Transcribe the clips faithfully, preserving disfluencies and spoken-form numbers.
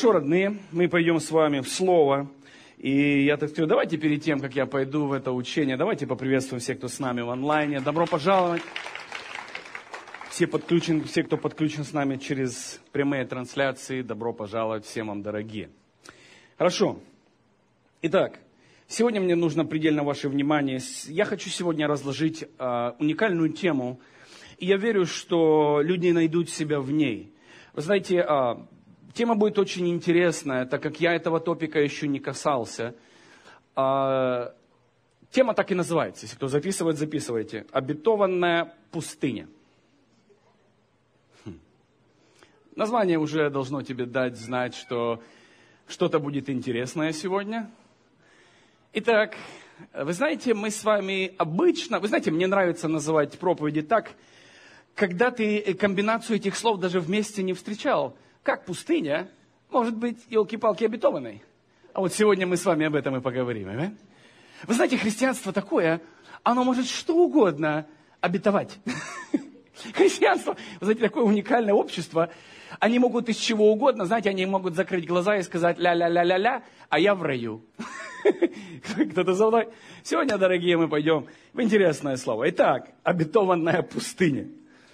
Хорошо, родные, мы пойдем с вами в Слово. И я так скажу, давайте перед тем, как я пойду в это учение, давайте поприветствуем всех, кто с нами в онлайне. Добро пожаловать. Все, подключен, все, кто подключен с нами через прямые трансляции, добро пожаловать всем вам, дорогие. Хорошо. Итак, сегодня мне нужно предельно ваше внимание. Я хочу сегодня разложить э, уникальную тему, и я верю, что люди найдут себя в ней. Вы знаете, э, тема будет очень интересная, так как я этого топика еще не касался. Э, тема так и называется, если кто записывает, записывайте. «Обетованная пустыня». Хм. Название уже должно тебе дать знать, что что-то будет интересное сегодня. Итак, вы знаете, мы с вами обычно, вы знаете, мне нравится называть проповеди так, когда ты комбинацию этих слов даже вместе не встречал. Как пустыня может быть, елки-палки, обетованной. А вот сегодня мы с вами об этом и поговорим. Да? Вы знаете, христианство такое, оно может что угодно обетовать. Христианство, вы знаете, такое уникальное общество. Они могут из чего угодно, знаете, они могут закрыть глаза и сказать ля-ля-ля-ля-ля, а я в раю. Кто-то за мной. Сегодня, дорогие, мы пойдем в интересное слово. Итак, обетованная пустыня.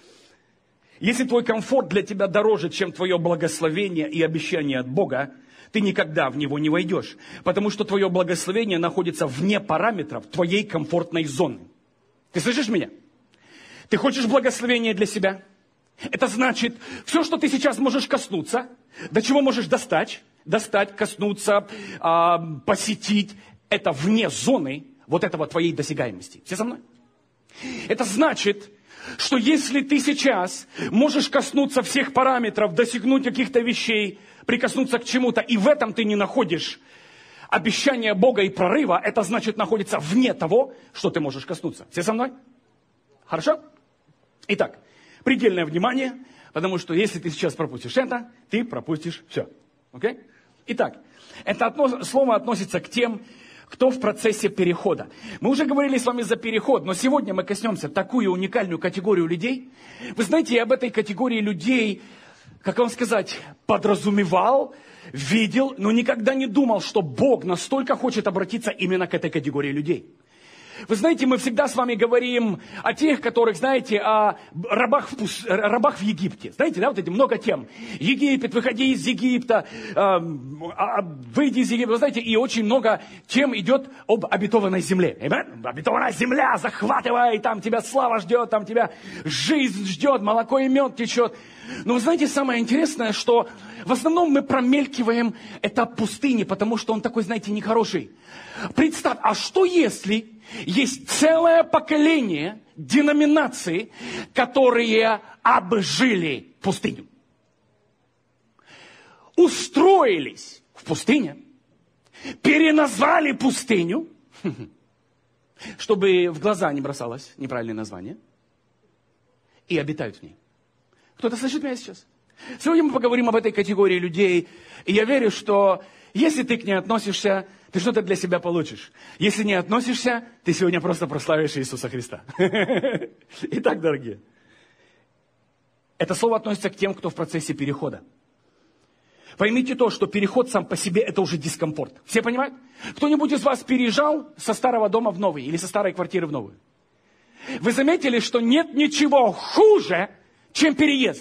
Если твой комфорт для тебя дороже, чем твое благословение и обещание от Бога, ты никогда в него не войдешь. Потому что твое благословение находится вне параметров твоей комфортной зоны. Ты слышишь меня? Ты хочешь благословения для себя? Это значит, все, что ты сейчас можешь коснуться, до чего можешь достать, достать, коснуться, э, посетить, это вне зоны вот этого твоей досягаемости. Все со мной? Это значит, что если ты сейчас можешь коснуться всех параметров, достигнуть каких-то вещей, прикоснуться к чему-то, и в этом ты не находишь обещания Бога и прорыва, это значит находиться вне того, что ты можешь коснуться. Все со мной? Хорошо? Итак, предельное внимание, потому что если ты сейчас пропустишь это, ты пропустишь все. Окей? Итак, это относ... слово относится к тем, кто в процессе перехода. Мы уже говорили с вами за переход, но сегодня мы коснемся такую уникальную категорию людей. Вы знаете, я об этой категории людей, как вам сказать, подразумевал, видел, но никогда не думал, что Бог настолько хочет обратиться именно к этой категории людей. Вы знаете, мы всегда с вами говорим о тех, которых, знаете, о рабах в, пус... рабах в Египте. Знаете, да, вот эти много тем. Египет, выходи из Египта, э, выйди из Египта. Вы знаете, и очень много тем идет об обетованной земле. Amen? Обетованная земля, захватывай, там тебя слава ждет, там тебя жизнь ждет, молоко и мед течет. Но вы знаете, самое интересное, что в основном мы промелькиваем этап пустыни, потому что он такой, знаете, нехороший. Представь, а что если есть целое поколение деноминаций, которые обжили пустыню? Устроились в пустыне, переназвали пустыню, чтобы в глаза не бросалось неправильное название, и обитают в ней. Кто-то слышит меня сейчас? Сегодня мы поговорим об этой категории людей, и я верю, что если ты к ней относишься, ты что-то для себя получишь. Если не относишься, ты сегодня просто прославишь Иисуса Христа. Итак, дорогие, это слово относится к тем, кто в процессе перехода. Поймите то, что переход сам по себе это уже дискомфорт. Все понимают? Кто-нибудь из вас переезжал со старого дома в новый или со старой квартиры в новую? Вы заметили, что нет ничего хуже, чем переезд.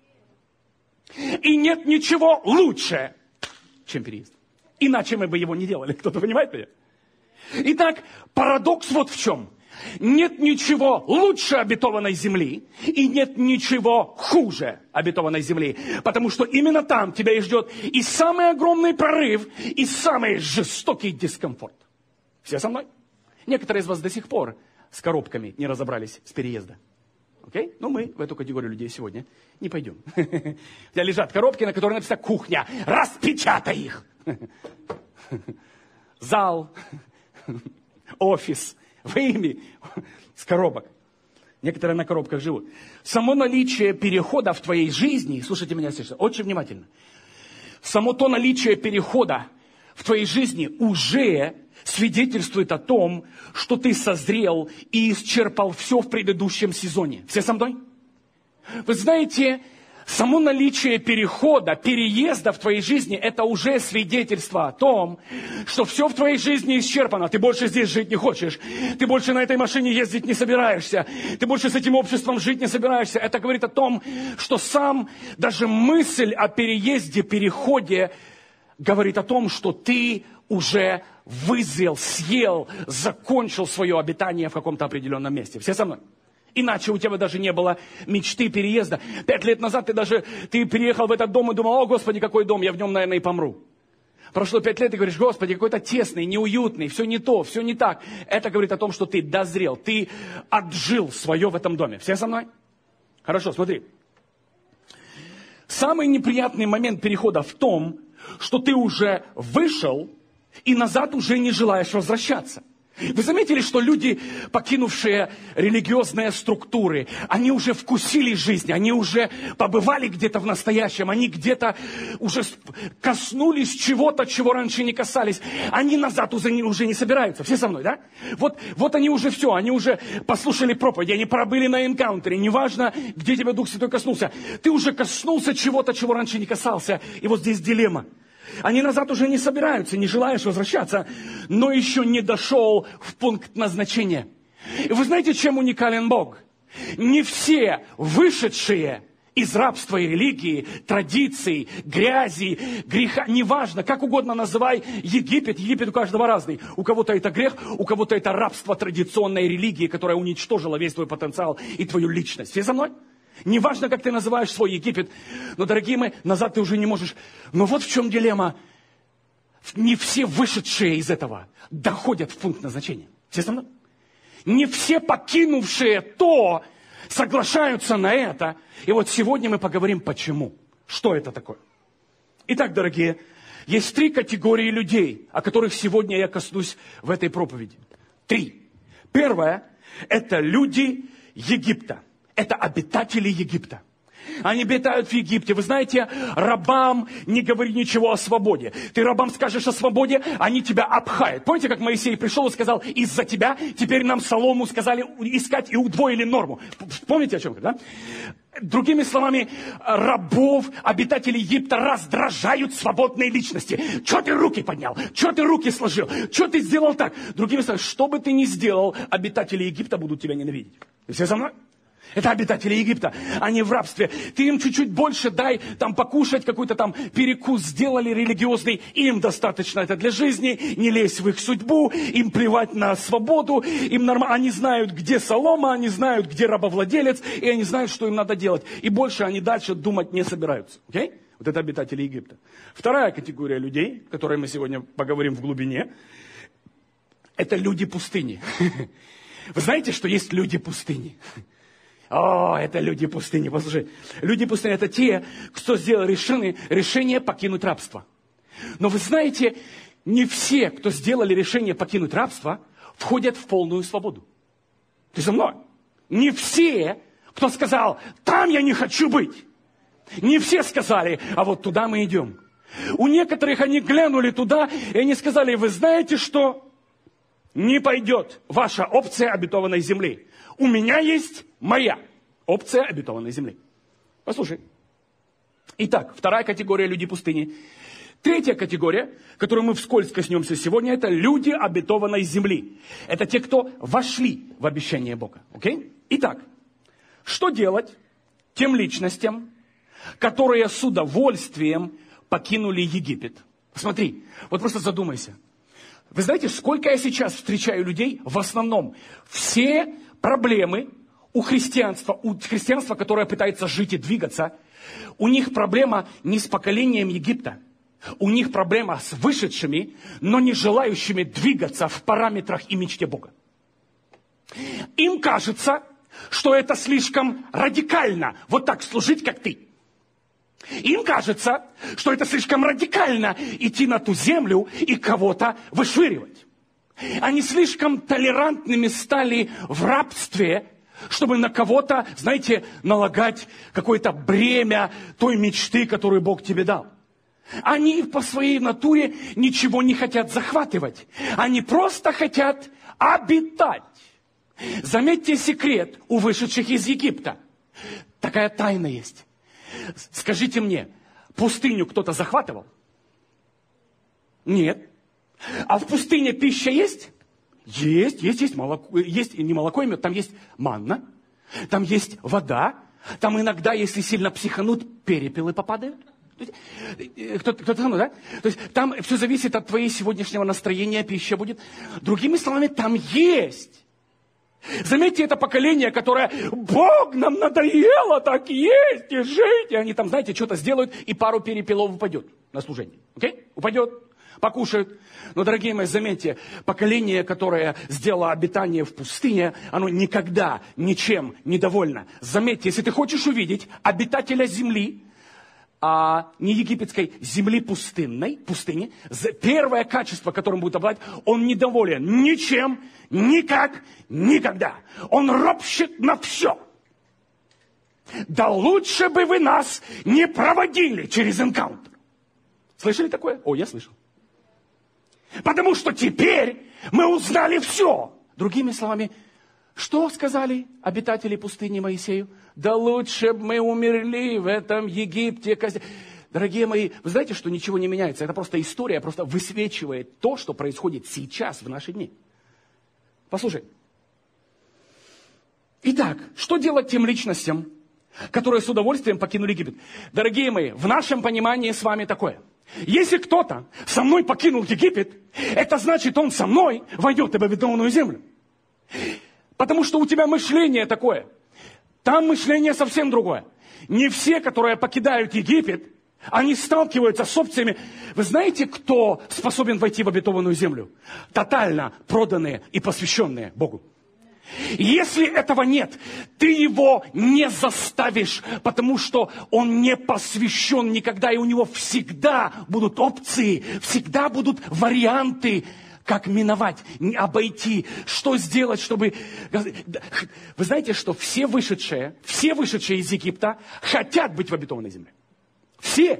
И нет ничего лучше, чем переезд. Иначе мы бы его не делали. Кто-то понимает меня? Итак, парадокс вот в чем. Нет ничего лучше обетованной земли, и нет ничего хуже обетованной земли. Потому что именно там тебя и ждет и самый огромный прорыв, и самый жестокий дискомфорт. Все со мной? Некоторые из вас до сих пор с коробками не разобрались с переезда. Окей? Okay? Но мы в эту категорию людей сегодня не пойдем. У тебя лежат коробки, на которых написано «Кухня». Распечатай их! Зал, офис, выйми с коробок. Некоторые на коробках живут. Само наличие перехода в твоей жизни, слушайте меня сейчас очень внимательно, само то наличие перехода в твоей жизни уже свидетельствует о том, что ты созрел и исчерпал все в предыдущем сезоне. Все со мной? Вы знаете, Само наличие перехода, переезда в твоей жизни, это уже свидетельство о том, что все в твоей жизни исчерпано. Ты больше здесь жить не хочешь. Ты больше на этой машине ездить не собираешься. Ты больше с этим обществом жить не собираешься. Это говорит о том, что сам даже мысль о переезде, переходе говорит о том, что ты уже вызрел, съел, закончил свое обитание в каком-то определенном месте. Все со мной? Иначе у тебя даже не было мечты переезда. Пять лет назад ты даже ты переехал в этот дом и думал: о, Господи, какой дом, я в нем, наверное, и помру. Прошло пять лет, и говоришь: Господи, какой-то тесный, неуютный, все не то, все не так. Это говорит о том, что ты дозрел, ты отжил свое в этом доме. Все со мной? Хорошо, смотри. Самый неприятный момент перехода в том, что ты уже вышел и назад уже не желаешь возвращаться. Вы заметили, что люди, покинувшие религиозные структуры, они уже вкусили жизнь, они уже побывали где-то в настоящем, они где-то уже коснулись чего-то, чего раньше не касались. Они назад уже не, уже не собираются. Все со мной, да? Вот, вот они уже все, они уже послушали проповеди, они пробыли на энкаунтере. Неважно, где тебя Дух Святой коснулся. Ты уже коснулся чего-то, чего раньше не касался. И вот здесь дилемма. Они назад уже не собираются, не желаешь возвращаться, но еще не дошел в пункт назначения. И вы знаете, чем уникален Бог? Не все вышедшие из рабства и религии, традиций, грязи, греха, неважно, как угодно называй Египет, Египет у каждого разный. У кого-то это грех, у кого-то это рабство традиционной религии, которая уничтожила весь твой потенциал и твою личность. Все со мной? Неважно, как ты называешь свой Египет, но, дорогие мои, назад ты уже не можешь. Но вот в чем дилемма. Не все вышедшие из этого доходят в пункт назначения. Все со мной? Не все покинувшие то соглашаются на это. И вот сегодня мы поговорим, почему. Что это такое? Итак, дорогие, есть три категории людей, о которых сегодня я коснусь в этой проповеди. Три. Первое – это люди Египта. Это обитатели Египта. Они обитают в Египте. Вы знаете, рабам не говори ничего о свободе. Ты рабам скажешь о свободе, они тебя обхают. Помните, как Моисей пришел и сказал: из-за тебя теперь нам солому сказали искать и удвоили норму. Помните, о чем? Да? Другими словами, рабов, обитателей Египта раздражают свободные личности. Чего ты руки поднял? Чего ты руки сложил? Чего ты сделал так? Другими словами, что бы ты ни сделал, обитатели Египта будут тебя ненавидеть. Все со мной? Это обитатели Египта, они в рабстве. Ты им чуть-чуть больше дай, там покушать, какой-то там перекус сделали религиозный. Им достаточно это для жизни, не лезь в их судьбу, им плевать на свободу. Им норм... Они знают, где солома, они знают, где рабовладелец, и они знают, что им надо делать. И больше они дальше думать не собираются. Okay? Вот это обитатели Египта. Вторая категория людей, о которой мы сегодня поговорим в глубине, это люди пустыни. Вы знаете, что есть люди пустыни? О, это люди пустыни, послушай. Люди пустыни – это те, кто сделал решение, решение покинуть рабство. Но вы знаете, не все, кто сделали решение покинуть рабство, входят в полную свободу. Ты со мной? Не все, кто сказал: там я не хочу быть. Не все сказали: а вот туда мы идем. У некоторых они глянули туда, и они сказали: вы знаете что? Не пойдет ваша опция обетованной земли. У меня есть моя опция обетованной земли. Послушай. Итак, вторая категория людей пустыни. Третья категория, которую мы вскользь коснемся сегодня, это люди обетованной земли. Это те, кто вошли в обещание Бога. Окей? Итак, что делать тем личностям, которые с удовольствием покинули Египет? Посмотри, вот просто задумайся. Вы знаете, сколько я сейчас встречаю людей, в основном все проблемы у христианства, у христианства, которое пытается жить и двигаться, у них проблема не с поколением Египта, у них проблема с вышедшими, но не желающими двигаться в параметрах и мечте Бога. Им кажется, что это слишком радикально, вот так служить, как ты. Им кажется, что это слишком радикально идти на ту землю и кого-то вышвыривать. Они слишком толерантными стали в рабстве, чтобы на кого-то, знаете, налагать какое-то бремя той мечты, которую Бог тебе дал. Они по своей натуре ничего не хотят захватывать. Они просто хотят обитать. Заметьте секрет у вышедших из Египта. Такая тайна есть. Скажите мне, пустыню кто-то захватывал? Нет. А в пустыне пища есть? Есть, есть, есть молоко, есть не молоко и мед, там есть манна, там есть вода, там иногда, если сильно психанут, перепелы попадают. Кто-то, кто-то, ну, да? То есть там все зависит от твоего сегодняшнего настроения, пища будет. Другими словами, там есть. Заметьте, это поколение, которое, Бог, нам надоело так есть и жить. И они там, знаете, что-то сделают, и пару перепелов упадет на служение. Окей? Упадет, покушают. Но, дорогие мои, заметьте, поколение, которое сделало обитание в пустыне, оно никогда ничем не довольно. Заметьте, если ты хочешь увидеть обитателя земли, а не египетской, земли пустынной, пустыни, первое качество, которым будет обладать, он недоволен ничем, никак, никогда. Он ропщет на все. Да лучше бы вы нас не проводили через энкаунтер. Слышали такое? О, я слышал. Потому что теперь мы узнали все. Другими словами, что сказали обитатели пустыни Моисею? Да лучше бы мы умерли в этом Египте. Дорогие мои, вы знаете, что ничего не меняется? Это просто история, просто высвечивает то, что происходит сейчас, в наши дни. Послушай. Итак, что делать тем личностям, которые с удовольствием покинули Египет? Дорогие мои, в нашем понимании с вами такое. Если кто-то со мной покинул Египет, это значит, он со мной войдет в обетованную землю. Потому что у тебя мышление такое. Там мышление совсем другое. Не все, которые покидают Египет, они сталкиваются с опциями. Вы знаете, кто способен войти в обетованную землю? Тотально проданные и посвященные Богу. Если этого нет, ты его не заставишь, потому что он не посвящен никогда, и у него всегда будут опции, всегда будут варианты, как миновать, обойти, что сделать, чтобы... Вы знаете, что все вышедшие, все вышедшие из Египта хотят быть в обетованной земле. Все.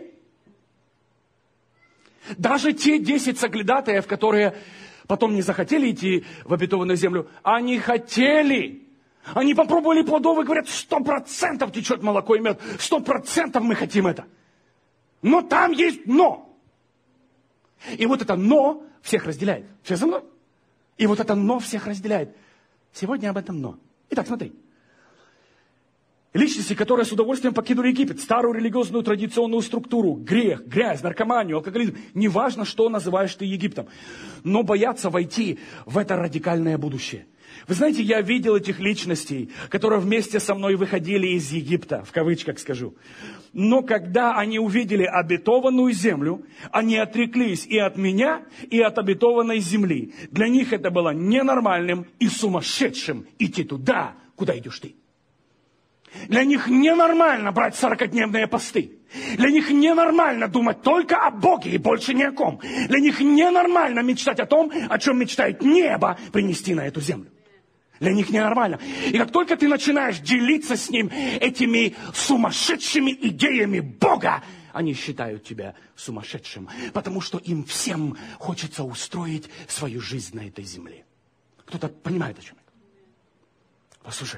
Даже те десять соглядатаев, которые потом не захотели идти в обетованную землю, они хотели. Они попробовали плодов и говорят, сто процентов течет молоко и мед, сто процентов мы хотим это. Но там есть но. И вот это но всех разделяет. Все за мной? И вот это но всех разделяет. Сегодня об этом но. Итак, смотри. Личности, которые с удовольствием покинули Египет, старую религиозную традиционную структуру, грех, грязь, наркоманию, алкоголизм. Неважно, что называешь ты Египтом. Но боятся войти в это радикальное будущее. Вы знаете, я видел этих личностей, которые вместе со мной выходили из Египта, в кавычках скажу. Но когда они увидели обетованную землю, они отреклись и от меня, и от обетованной земли. Для них это было ненормальным и сумасшедшим идти туда, куда идешь ты. Для них ненормально брать сорокадневные посты. Для них ненормально думать только о Боге и больше ни о ком. Для них ненормально мечтать о том, о чем мечтает небо принести на эту землю. Для них ненормально. И как только ты начинаешь делиться с ним этими сумасшедшими идеями Бога, они считают тебя сумасшедшим, потому что им всем хочется устроить свою жизнь на этой земле. Кто-то понимает, о чем я? Послушай.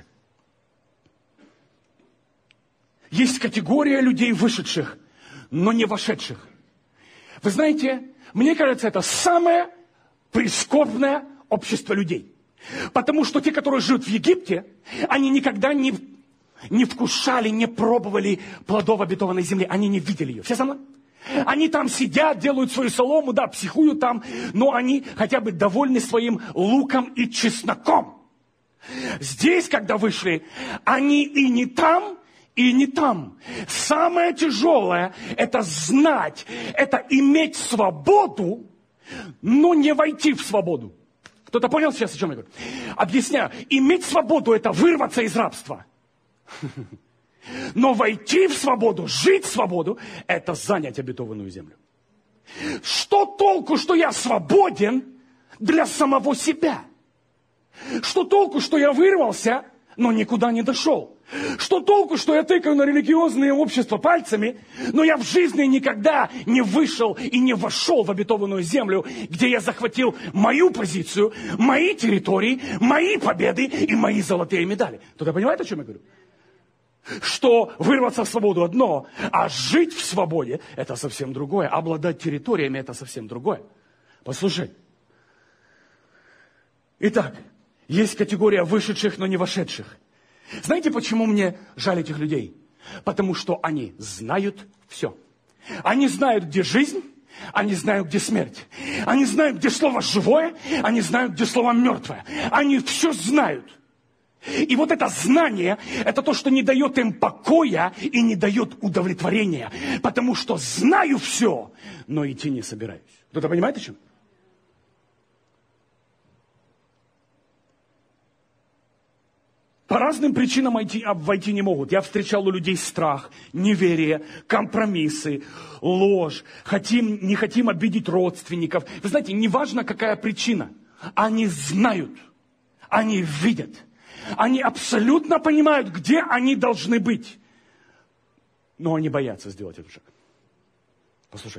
Есть категория людей вышедших, но не вошедших. Вы знаете, мне кажется, это самое прискорбное общество людей. Потому что те, которые живут в Египте, они никогда не, не вкушали, не пробовали плодов обетованной земли. Они не видели ее. Все со мной? Они там сидят, делают свою солому, да, психуют там, но они хотя бы довольны своим луком и чесноком. Здесь, когда вышли, они и не там, и не там. Самое тяжелое – это знать, это иметь свободу, но не войти в свободу. Кто-то понял сейчас, о чем я говорю? Объясняю. Иметь свободу – это вырваться из рабства. Но войти в свободу, жить в свободу – это занять обетованную землю. Что толку, что я свободен для самого себя? Что толку, что я вырвался, но никуда не дошел? Что толку, что я тыкаю на религиозные общества пальцами, но я в жизни никогда не вышел и не вошел в обетованную землю, где я захватил мою позицию, мои территории, мои победы и мои золотые медали. Кто-то понимает, о чем я говорю? что вырваться в свободу одно, а жить в свободе – это совсем другое. Обладать территориями – это совсем другое. Послушай. Итак, есть категория вышедших, но не вошедших. Знаете, почему мне жаль этих людей? Потому что они знают все. Они знают, где жизнь, они знают, где смерть. Они знают, где слово живое, они знают, где слово мертвое. Они все знают. И вот это знание, это то, что не дает им покоя и не дает удовлетворения. Потому что знаю все, но идти не собираюсь. Кто-то понимает, о чем? По разным причинам войти, войти не могут. Я встречал у людей страх, неверие, компромиссы, ложь. Хотим, не хотим обидеть родственников. Вы знаете, неважно, какая причина. Они знают, они видят. Они абсолютно понимают, где они должны быть. Но они боятся сделать этот шаг. Послушай.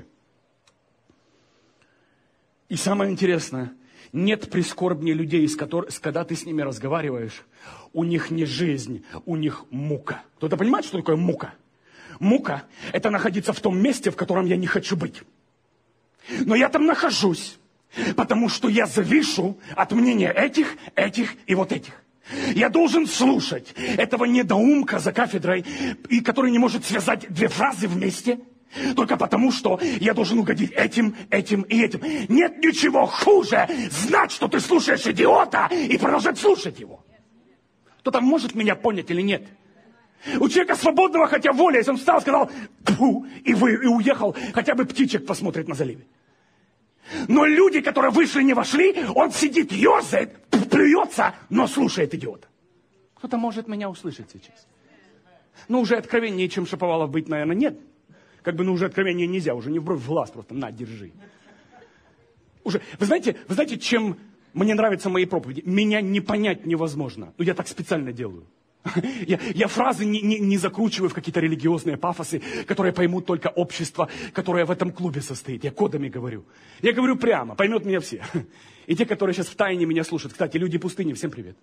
И самое интересное, нет прискорбнее людей, с которых, когда ты с ними разговариваешь, у них не жизнь, у них мука. Кто-то понимает, что такое мука? Мука – это находиться в том месте, в котором я не хочу быть. Но я там нахожусь, потому что я завишу от мнения этих, этих и вот этих. Я должен слушать этого недоумка за кафедрой, и который не может связать две фразы вместе, только потому, что я должен угодить этим, этим и этим. Нет ничего хуже знать, что ты слушаешь идиота, и продолжать слушать его. Кто-то может меня понять или нет? У человека свободного, хотя воля, если он встал, сказал «пфу», и, вы, и уехал, хотя бы птичек посмотреть на заливе. Но люди, которые вышли, не вошли, он сидит, ерзает, плюется, но слушает идиота. Кто-то может меня услышать сейчас. Ну, уже откровеннее, чем Шаповалов быть, наверное, нет. Как бы, ну, уже откровение нельзя, уже не в бровь, в глаз просто, на, держи. Уже, вы знаете, вы знаете, чем мне нравятся мои проповеди? Меня не понять невозможно. Ну, я так специально делаю. Я, я фразы не, не, не закручиваю в какие-то религиозные пафосы, которые поймут только общество, которое в этом клубе состоит. Я кодами говорю. Я говорю прямо, поймет меня все. И те, которые сейчас в тайне меня слушают. Кстати, люди пустыни, всем привет.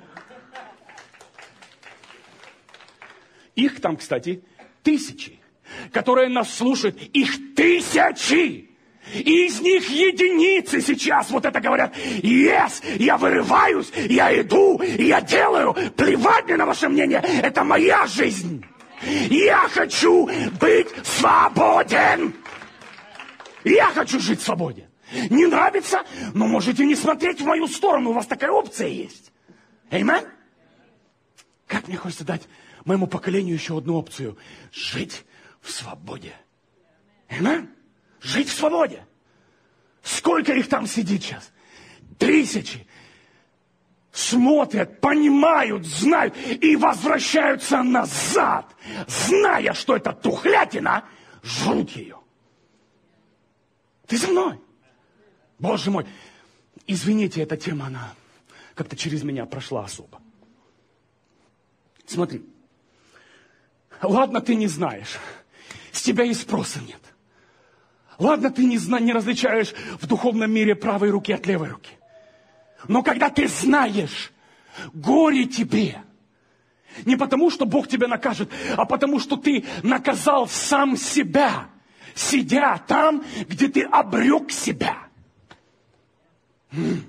Их там, кстати, тысячи, которые нас слушают. Их тысячи! И из них единицы сейчас вот это говорят. Yes, я вырываюсь, я иду, я делаю. Плевать мне на ваше мнение. Это моя жизнь. Я хочу быть свободен. Я хочу жить в свободе. Не нравится? Но можете не смотреть в мою сторону. У вас такая опция есть. Аминь? Как мне хочется дать моему поколению еще одну опцию. Жить в свободе. Аминь? Жить в свободе. Сколько их там сидит сейчас? Тысячи. Смотрят, понимают, знают и возвращаются назад, зная, что это тухлятина, жрут ее. Ты со мной? Боже мой. Извините, эта тема, она как-то через меня прошла особо. Смотри. Ладно, ты не знаешь. С тебя и спроса нет. Ладно, ты не, зна- не различаешь в духовном мире правой руки от левой руки. Но когда ты знаешь, горе тебе. Не потому, что Бог тебя накажет, а потому, что ты наказал сам себя, сидя там, где ты обрек себя. М-м.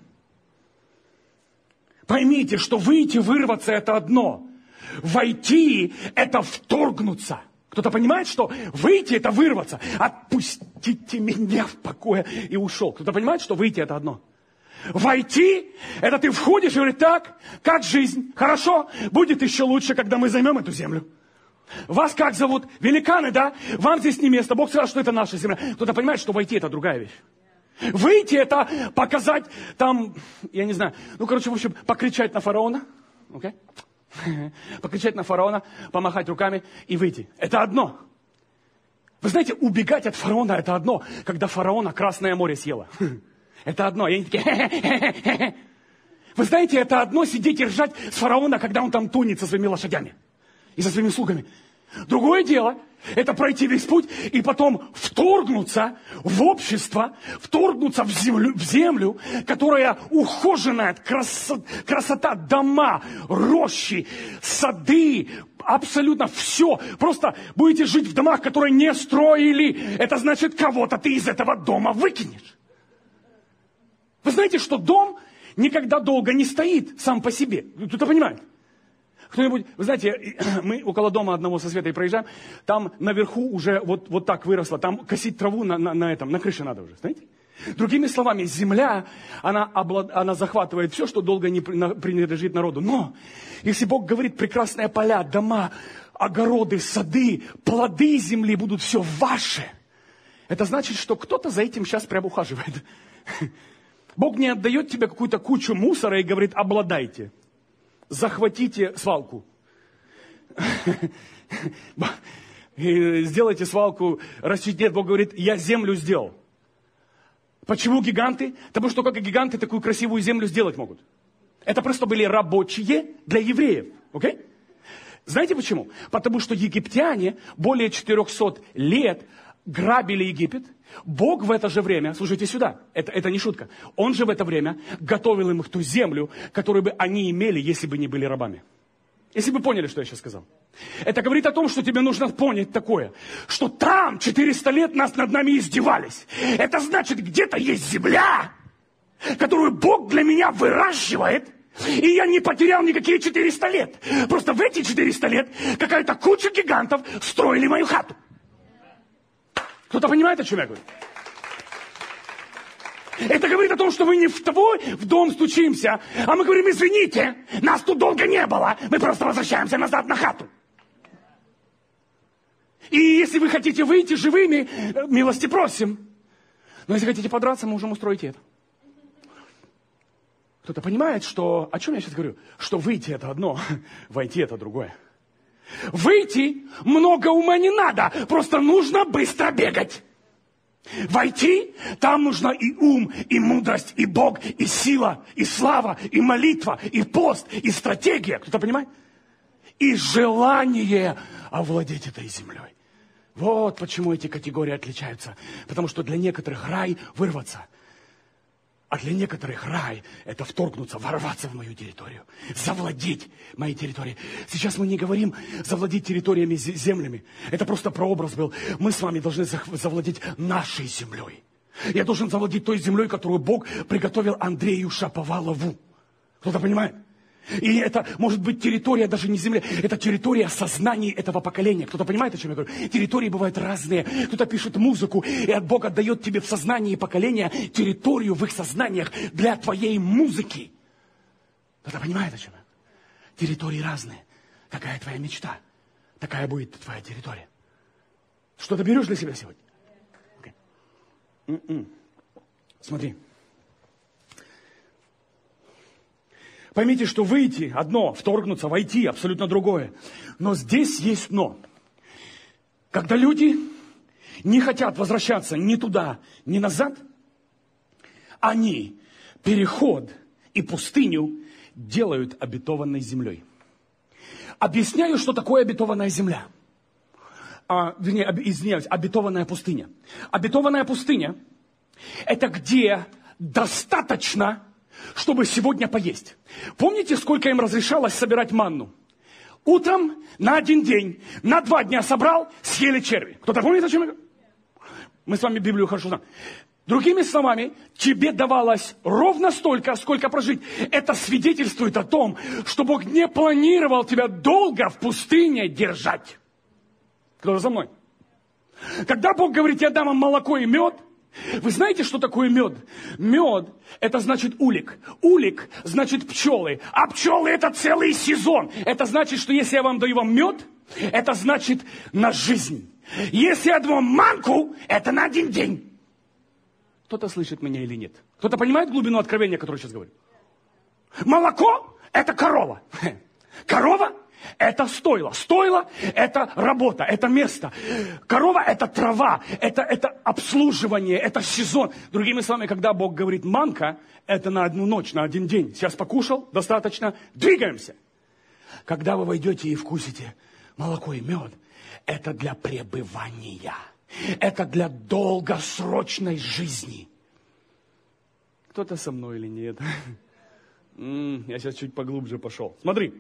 Поймите, что выйти, вырваться – это одно. Войти – это вторгнуться. Кто-то понимает, что выйти – это вырваться. Отпустите меня в покое и ушел. Кто-то понимает, что выйти – это одно. Войти – это ты входишь и говоришь, так, как жизнь? Хорошо, будет еще лучше, когда мы займем эту землю. Вас как зовут? Великаны, да? Вам здесь не место. Бог сказал, что это наша земля. Кто-то понимает, что войти – это другая вещь. Выйти – это показать там, я не знаю, ну, короче, в общем, покричать на фараона. Окей? Okay? Покричать на фараона, помахать руками и выйти. Это одно. Вы знаете, убегать от фараона – это одно, когда фараона Красное море съело. Это одно. И они такие... Вы знаете, это одно сидеть и ржать с фараона, когда он там тонет со своими лошадями и со своими слугами. Другое дело – это пройти весь путь и потом вторгнуться в общество, вторгнуться в землю, в землю которая ухоженная, красота, красота, дома, рощи, сады, абсолютно все. Просто будете жить в домах, которые не строили. Это значит, кого-то ты из этого дома выкинешь. Вы знаете, что дом никогда долго не стоит сам по себе. Кто-то понимает? Кто-нибудь, вы знаете, мы около дома одного со Светой проезжаем, там наверху уже вот, вот так выросло, там косить траву на, на, на этом, на крыше надо уже, знаете? Другими словами, земля, она, облад, она захватывает все, что долго не принадлежит народу. Но, если Бог говорит, прекрасные поля, дома, огороды, сады, плоды земли будут все ваши, это значит, что кто-то за этим сейчас прям ухаживает. Бог не отдает тебе какую-то кучу мусора и говорит, обладайте. Захватите свалку. И сделайте свалку, растите. Нет, Бог говорит, я землю сделал. Почему гиганты? Потому что только гиганты такую красивую землю сделать могут. Это просто были рабочие для евреев. Okay? Знаете почему? Потому что египтяне более четырехсот лет грабили Египет. Бог в это же время, слушайте сюда, это, это не шутка, Он же в это время готовил им ту землю, которую бы они имели, если бы не были рабами. Если бы поняли, что я сейчас сказал. Это говорит о том, что тебе нужно понять такое, что там четыреста лет нас над нами издевались. Это значит, где-то есть земля, которую Бог для меня выращивает, и я не потерял никакие четыреста лет. Просто в эти четыреста лет какая-то куча гигантов строили мою хату. Кто-то понимает, о чем я говорю? Это говорит о том, что мы не в твой в дом стучимся, а мы говорим, извините, нас тут долго не было, мы просто возвращаемся назад на хату. И если вы хотите выйти живыми, милости просим. Но если хотите подраться, мы можем устроить это. Кто-то понимает, что... О чем я сейчас говорю? Что выйти это одно, войти это другое. Выйти много ума не надо, просто нужно быстро бегать. Войти, там нужно и ум, и мудрость, и Бог, и сила, и слава, и молитва, и пост, и стратегия. Кто-то понимает? И желание овладеть этой землей. Вот почему эти категории отличаются. Потому что для некоторых рай вырваться. А для некоторых рай – это вторгнуться, ворваться в мою территорию, завладеть моей территорией. Сейчас мы не говорим завладеть территориями, землями. Это просто прообраз был. Мы с вами должны завладеть нашей землей. Я должен завладеть той землей, которую Бог приготовил Андрею Шаповалову. Кто-то понимает? И это может быть территория даже не земли, это территория сознаний этого поколения. Кто-то понимает, о чем я говорю? Территории бывают разные. Кто-то пишет музыку, и от Бога дает тебе в сознании поколения территорию в их сознаниях для твоей музыки. Кто-то понимает, о чем я говорю? Территории разные. Какая твоя мечта? Такая будет твоя территория. Что-то берешь для себя сегодня? Okay. Mm-mm. Смотри. Поймите, что выйти одно, вторгнуться, войти абсолютно другое. Но здесь есть но. Когда люди не хотят возвращаться ни туда, ни назад, они переход и пустыню делают обетованной землей. Объясняю, что такое обетованная земля. А, вернее, извиняюсь, обетованная пустыня. Обетованная пустыня – это где достаточно, чтобы сегодня поесть. Помните, сколько им разрешалось собирать манну? Утром на один день, на два дня собрал, съели черви. Кто-то помнит, о чем я говорю? Мы с вами Библию хорошо знаем. Другими словами, тебе давалось ровно столько, сколько прожить. Это свидетельствует о том, что Бог не планировал тебя долго в пустыне держать. Кто-то за мной? Когда Бог говорит, я дам вам молоко и мед, вы знаете, что такое мед? Мед – это значит улик. Улик – значит пчелы. А пчелы – это целый сезон. Это значит, что если я вам даю вам мед, это значит на жизнь. Если я даю вам манку, это на один день. Кто-то слышит меня или нет? Кто-то понимает глубину откровения, которое я сейчас говорю? Молоко – это корова. Корова – это стойло. Стойло – это работа, это место. Корова – это трава, это, это обслуживание, это сезон. Другими словами, когда Бог говорит манка, это на одну ночь, на один день. Сейчас покушал, достаточно, двигаемся. Когда вы войдете и вкусите молоко и мед, это для пребывания. Это для долгосрочной жизни. Кто-то со мной или нет? Я сейчас чуть поглубже пошел. Смотри.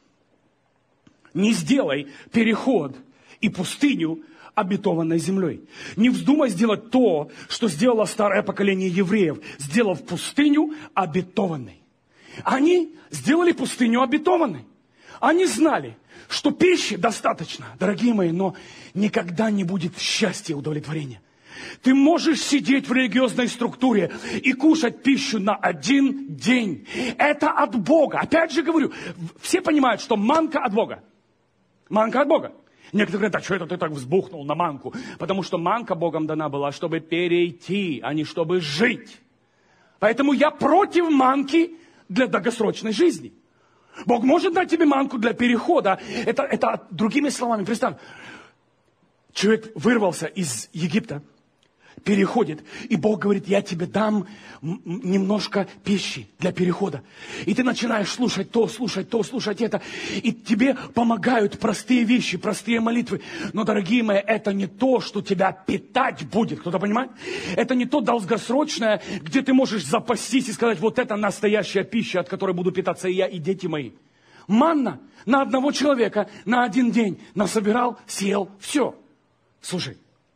Не сделай переход и пустыню обетованной землей. Не вздумай сделать то, что сделало старое поколение евреев, сделав пустыню обетованной. Они сделали пустыню обетованной. Они знали, что пищи достаточно, дорогие мои, но никогда не будет счастья и удовлетворения. Ты можешь сидеть в религиозной структуре и кушать пищу на один день. Это от Бога. Опять же говорю, все понимают, что манка от Бога. Манка от Бога. Некоторые говорят, а что это ты так взбухнул на манку? Потому что манка Богом дана была, чтобы перейти, а не чтобы жить. Поэтому я против манки для долгосрочной жизни. Бог может дать тебе манку для перехода. Это, это другими словами, представь, человек вырвался из Египта, переходит, и Бог говорит, я тебе дам немножко пищи для перехода. И ты начинаешь слушать то, слушать то, слушать это, и тебе помогают простые вещи, простые молитвы. Но, дорогие мои, это не то, что тебя питать будет. Кто-то понимает? Это не то долгосрочное, где ты можешь запастись и сказать, вот это настоящая пища, от которой буду питаться и я, и дети мои. Манна на одного человека на один день насобирал, съел, все. Слушай.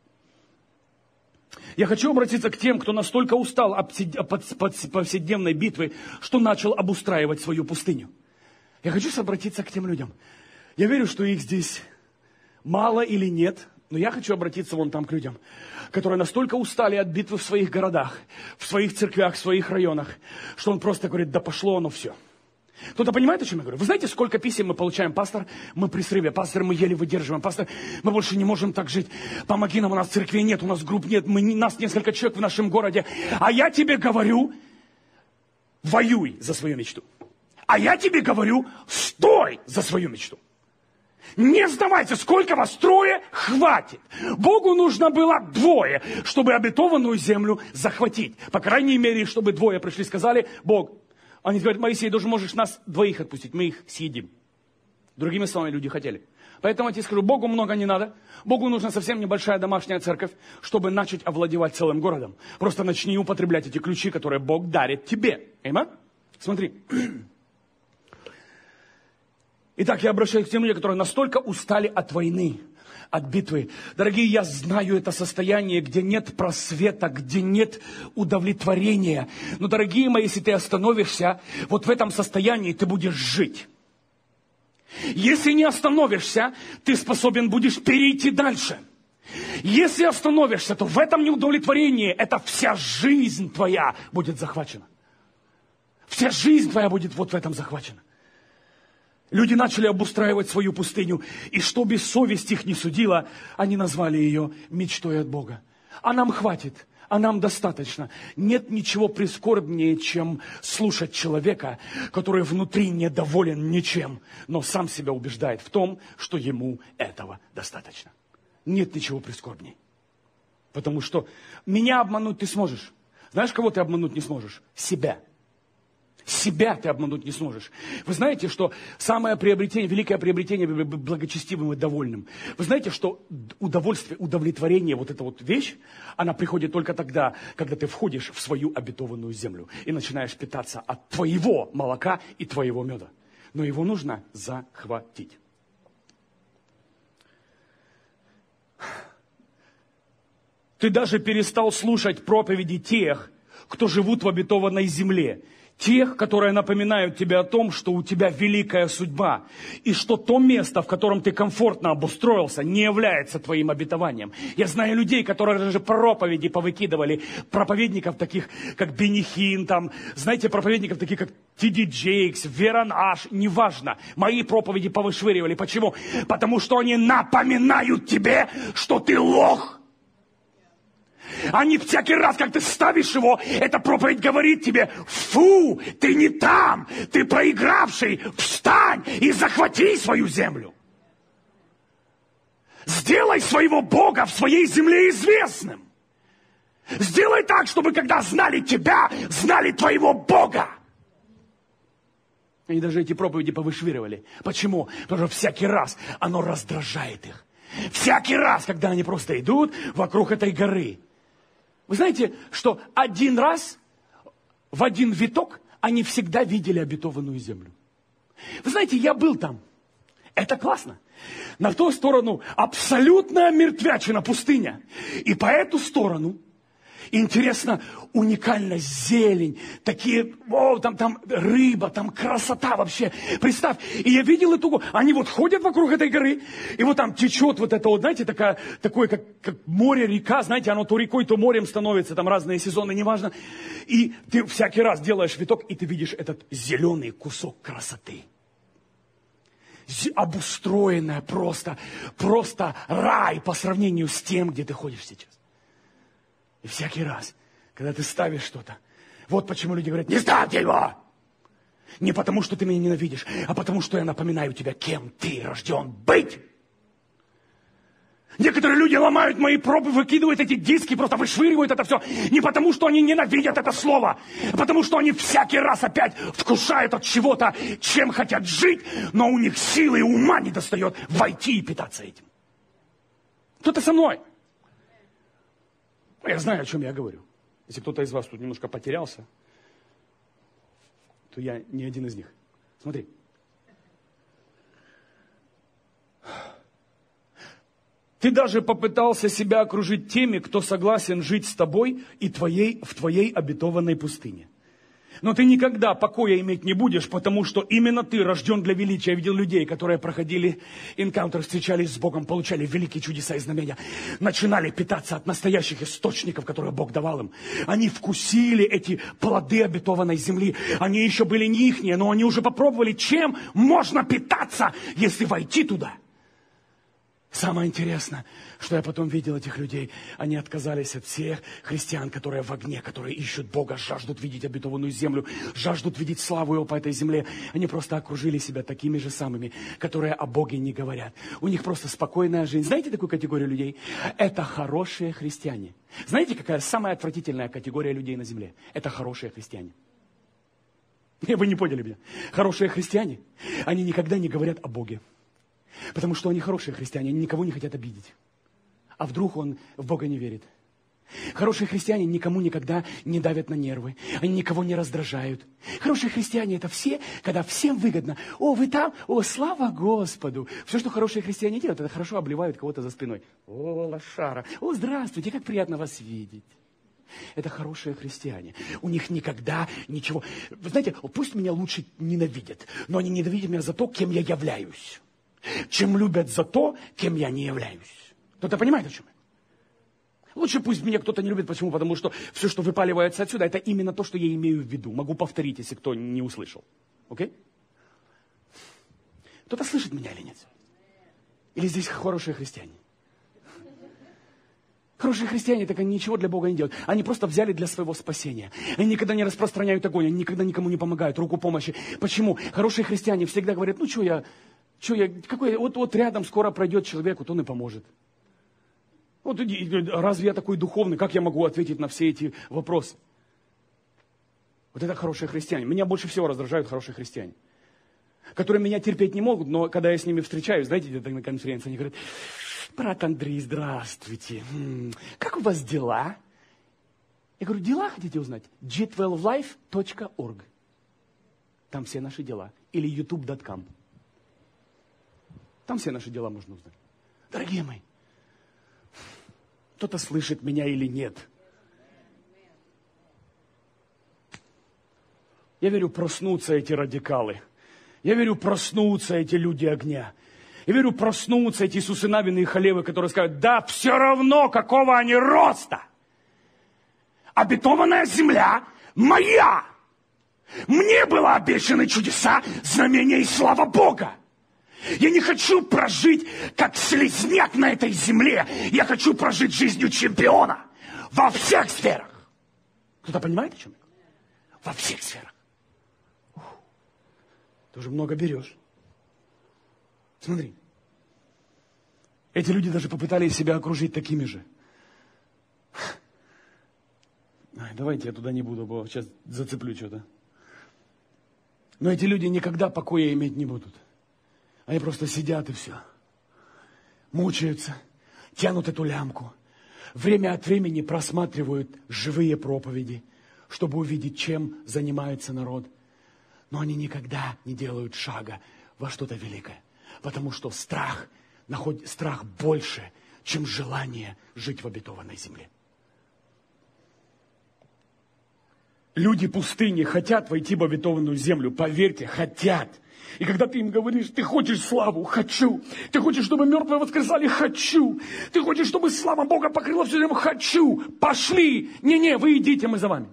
Я хочу обратиться к тем, кто настолько устал от повседневной битвы, что начал обустраивать свою пустыню. Я хочу обратиться к тем людям. Я верю, что их здесь мало или нет, но я хочу обратиться вон там к людям, которые настолько устали от битвы в своих городах, в своих церквях, в своих районах, что он просто говорит, да пошло оно все. Кто-то понимает, о чем я говорю? Вы знаете, сколько писем мы получаем? Пастор, мы при срыве. Пастор, мы еле выдерживаем. Пастор, мы больше не можем так жить. Помоги нам, у нас церкви нет, у нас групп нет. Мы, нас несколько человек в нашем городе. А я тебе говорю, воюй за свою мечту. А я тебе говорю, стой за свою мечту. Не сдавайте, сколько вас, трое, хватит. Богу нужно было двое, чтобы обетованную землю захватить. По крайней мере, чтобы двое пришли и сказали, Бог, они говорят, Моисей, даже можешь нас двоих отпустить, мы их съедим. Другими словами, люди хотели. Поэтому я тебе скажу, Богу много не надо. Богу нужна совсем небольшая домашняя церковь, чтобы начать овладевать целым городом. Просто начни употреблять эти ключи, которые Бог дарит тебе. Эйма? Смотри. Итак, я обращаюсь к тем людям, которые настолько устали от войны, от битвы. Дорогие, я знаю это состояние, где нет просвета, где нет удовлетворения. Но, дорогие мои, если ты остановишься, вот в этом состоянии ты будешь жить. Если не остановишься, ты способен будешь перейти дальше. Если остановишься, то в этом неудовлетворении это вся жизнь твоя будет захвачена. Вся жизнь твоя будет вот в этом захвачена. Люди начали обустраивать свою пустыню, и что без совесть их не судила, они назвали ее мечтой от Бога. А нам хватит, а нам достаточно. Нет ничего прискорбнее, чем слушать человека, который внутри недоволен ничем, но сам себя убеждает в том, что ему этого достаточно. Нет ничего прискорбнее. Потому что меня обмануть ты сможешь. Знаешь, кого ты обмануть не сможешь? Себя. Себя ты обмануть не сможешь. Вы знаете, что самое приобретение, великое приобретение быть благочестивым и довольным. Вы знаете, что удовольствие, удовлетворение, вот эта вот вещь, она приходит только тогда, когда ты входишь в свою обетованную землю и начинаешь питаться от твоего молока и твоего меда. Но его нужно захватить. Ты даже перестал слушать проповеди тех, кто живут в обетованной земле. Тех, которые напоминают тебе о том, что у тебя великая судьба, и что то место, в котором ты комфортно обустроился, не является твоим обетованием. Я знаю людей, которые даже проповеди повыкидывали, проповедников таких, как Бенни Хин, там, знаете, проповедников таких, как Ти Ди Джейкс, Верон Аш, неважно. Мои проповеди повышвыривали. Почему? Потому что они напоминают тебе, что ты лох. Они всякий раз, как ты ставишь его, эта проповедь говорит тебе, фу, ты не там, ты проигравший, встань и захвати свою землю. Сделай своего Бога в своей земле известным. Сделай так, чтобы когда знали тебя, знали твоего Бога. Они даже эти проповеди повышвыривали. Почему? Потому что всякий раз оно раздражает их. Всякий раз, когда они просто идут вокруг этой горы. Вы знаете, что один раз, в один виток, они всегда видели обетованную землю. Вы знаете, я был там. Это классно. На ту сторону абсолютная мертвячина, пустыня. И по эту сторону, интересно, уникальная зелень. Такие, о, там, там рыба, там красота вообще. Представь, и я видел эту гору. Они вот ходят вокруг этой горы, и вот там течет вот это вот, знаете, такая, такое, как, как море, река, знаете, оно то рекой, то морем становится, там разные сезоны, неважно. И ты всякий раз делаешь виток, и ты видишь этот зеленый кусок красоты. Обустроенная просто, просто рай по сравнению с тем, где ты ходишь сейчас. И всякий раз, когда ты ставишь что-то, вот почему люди говорят, не ставьте его! Не потому, что ты меня ненавидишь, а потому, что я напоминаю тебе, кем ты рожден быть. Некоторые люди ломают мои пробы, выкидывают эти диски, просто вышвыривают это все. Не потому, что они ненавидят это слово, а потому, что они всякий раз опять вкушают от чего-то, чем хотят жить, но у них силы и ума не достает войти и питаться этим. Кто-то со мной. Я знаю, о чем я говорю. Если кто-то из вас тут немножко потерялся, то я не один из них. Смотри. Ты даже попытался себя окружить теми, кто согласен жить с тобой и твоей, в твоей обетованной пустыне. Но ты никогда покоя иметь не будешь, потому что именно ты рожден для величия. Я видел людей, которые проходили энкаунтер, встречались с Богом, получали великие чудеса и знамения, начинали питаться от настоящих источников, которые Бог давал им. Они вкусили эти плоды обетованной земли. Они еще были не ихние, но они уже попробовали, чем можно питаться, если войти туда. Самое интересное, что я потом видел этих людей, они отказались от всех христиан, которые в огне, которые ищут Бога, жаждут видеть обетованную землю, жаждут видеть славу Его по этой земле. Они просто окружили себя такими же самыми, которые о Боге не говорят. У них просто спокойная жизнь. Знаете такую категорию людей? Это хорошие христиане. Знаете, какая самая отвратительная категория людей на земле? Это хорошие христиане. Вы не поняли меня. Хорошие христиане, они никогда не говорят о Боге. Потому что они хорошие христиане, они никого не хотят обидеть. А вдруг он в Бога не верит? Хорошие христиане никому никогда не давят на нервы. Они никого не раздражают. Хорошие христиане это все, когда всем выгодно. О, вы там? О, слава Господу. Все, что хорошие христиане делают, это хорошо обливают кого-то за спиной. О, лошара. О, здравствуйте, как приятно вас видеть. Это хорошие христиане. У них никогда ничего... Вы знаете, пусть меня лучше ненавидят, но они ненавидят меня за то, кем я являюсь. Чем любят за то, кем я не являюсь. Кто-то понимает, о чем я? Лучше пусть меня кто-то не любит. Почему? Потому что все, что выпаливается отсюда, это именно то, что я имею в виду. Могу повторить, если кто не услышал. Окей? Кто-то слышит меня или нет? Или здесь хорошие христиане? Хорошие христиане, так они ничего для Бога не делают. Они просто взяли для своего спасения. Они никогда не распространяют огонь, они никогда никому не помогают, руку помощи. Почему? Хорошие христиане всегда говорят, ну что я... Что я, какой, вот, вот рядом скоро пройдет человек, вот он и поможет. Вот, разве я такой духовный, как я могу ответить на все эти вопросы? Вот это хорошие христиане. Меня больше всего раздражают хорошие христиане, которые меня терпеть не могут, но когда я с ними встречаюсь, знаете, где-то на конференции, они говорят, брат Андрей, здравствуйте, как у вас дела? Я говорю, дела хотите узнать? джи двенадцать лайф точка орг. Там все наши дела. Или ютуб точка ком. Там все наши дела можно узнать. Дорогие мои, кто-то слышит меня или нет. Я верю, проснутся эти радикалы. Я верю, проснутся эти люди огня. Я верю, проснутся эти Иисусы Навины и Халевы, которые скажут, да все равно, какого они роста. Обетованная земля моя. Мне было обещаны чудеса, знамения и слава Бога. Я не хочу прожить как слизняк на этой земле. Я хочу прожить жизнью чемпиона во всех сферах. Кто-то понимает, о чем я говорю? Во всех сферах. Ух, ты уже много берешь. Смотри. Эти люди даже попытались себя окружить такими же. Ай, давайте я туда не буду, бо сейчас зацеплю что-то. Но эти люди никогда покоя иметь не будут. Они просто сидят и все. мучаются, тянут эту лямку. Время от времени просматривают живые проповеди, чтобы увидеть, чем занимается народ. Но они никогда не делают шага во что-то великое. Потому что страх, находит, страх больше, чем желание жить в обетованной земле. Люди пустыни хотят войти в обетованную землю. Поверьте, хотят. И когда ты им говоришь, ты хочешь славу? Хочу. Ты хочешь, чтобы мертвые воскресали? Хочу. Ты хочешь, чтобы слава Бога покрыла всю землю? Хочу. Пошли. Не-не, вы идите, мы за вами.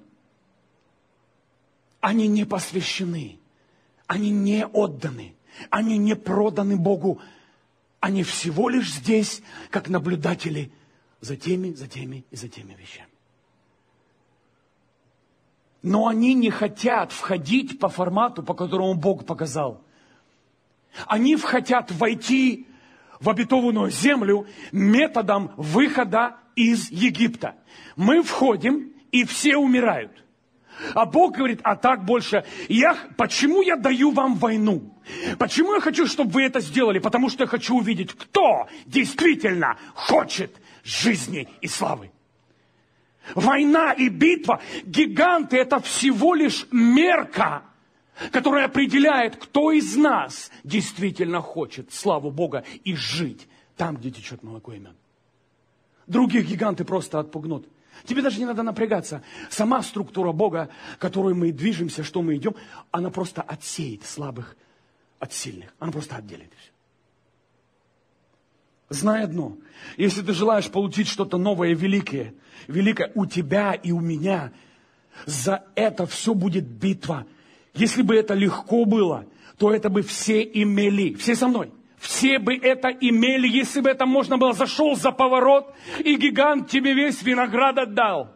Они не посвящены. Они не отданы. Они не проданы Богу. Они всего лишь здесь, как наблюдатели за теми, за теми и за теми вещами. Но они не хотят входить по формату, по которому Бог показал. Они хотят войти в обетованную землю методом выхода из Египта. Мы входим, и все умирают. А Бог говорит, а так больше. Я, почему я даю вам войну? Почему я хочу, чтобы вы это сделали? Потому что я хочу увидеть, кто действительно хочет жизни и славы. Война и битва, гиганты, это всего лишь мерка, которая определяет, кто из нас действительно хочет славу Бога и жить там, где течет молоко и мед. Других гиганты просто отпугнут. Тебе даже не надо напрягаться. Сама структура Бога, которой мы движемся, что мы идем, она просто отсеет слабых от сильных. Она просто отделит все. Знай одно. Если ты желаешь получить что-то новое и великое, великое у тебя и у меня, за это все будет битва. Если бы это легко было, то это бы все имели. Все со мной. Все бы это имели, если бы это можно было. Зашел за поворот, и гигант тебе весь виноград отдал.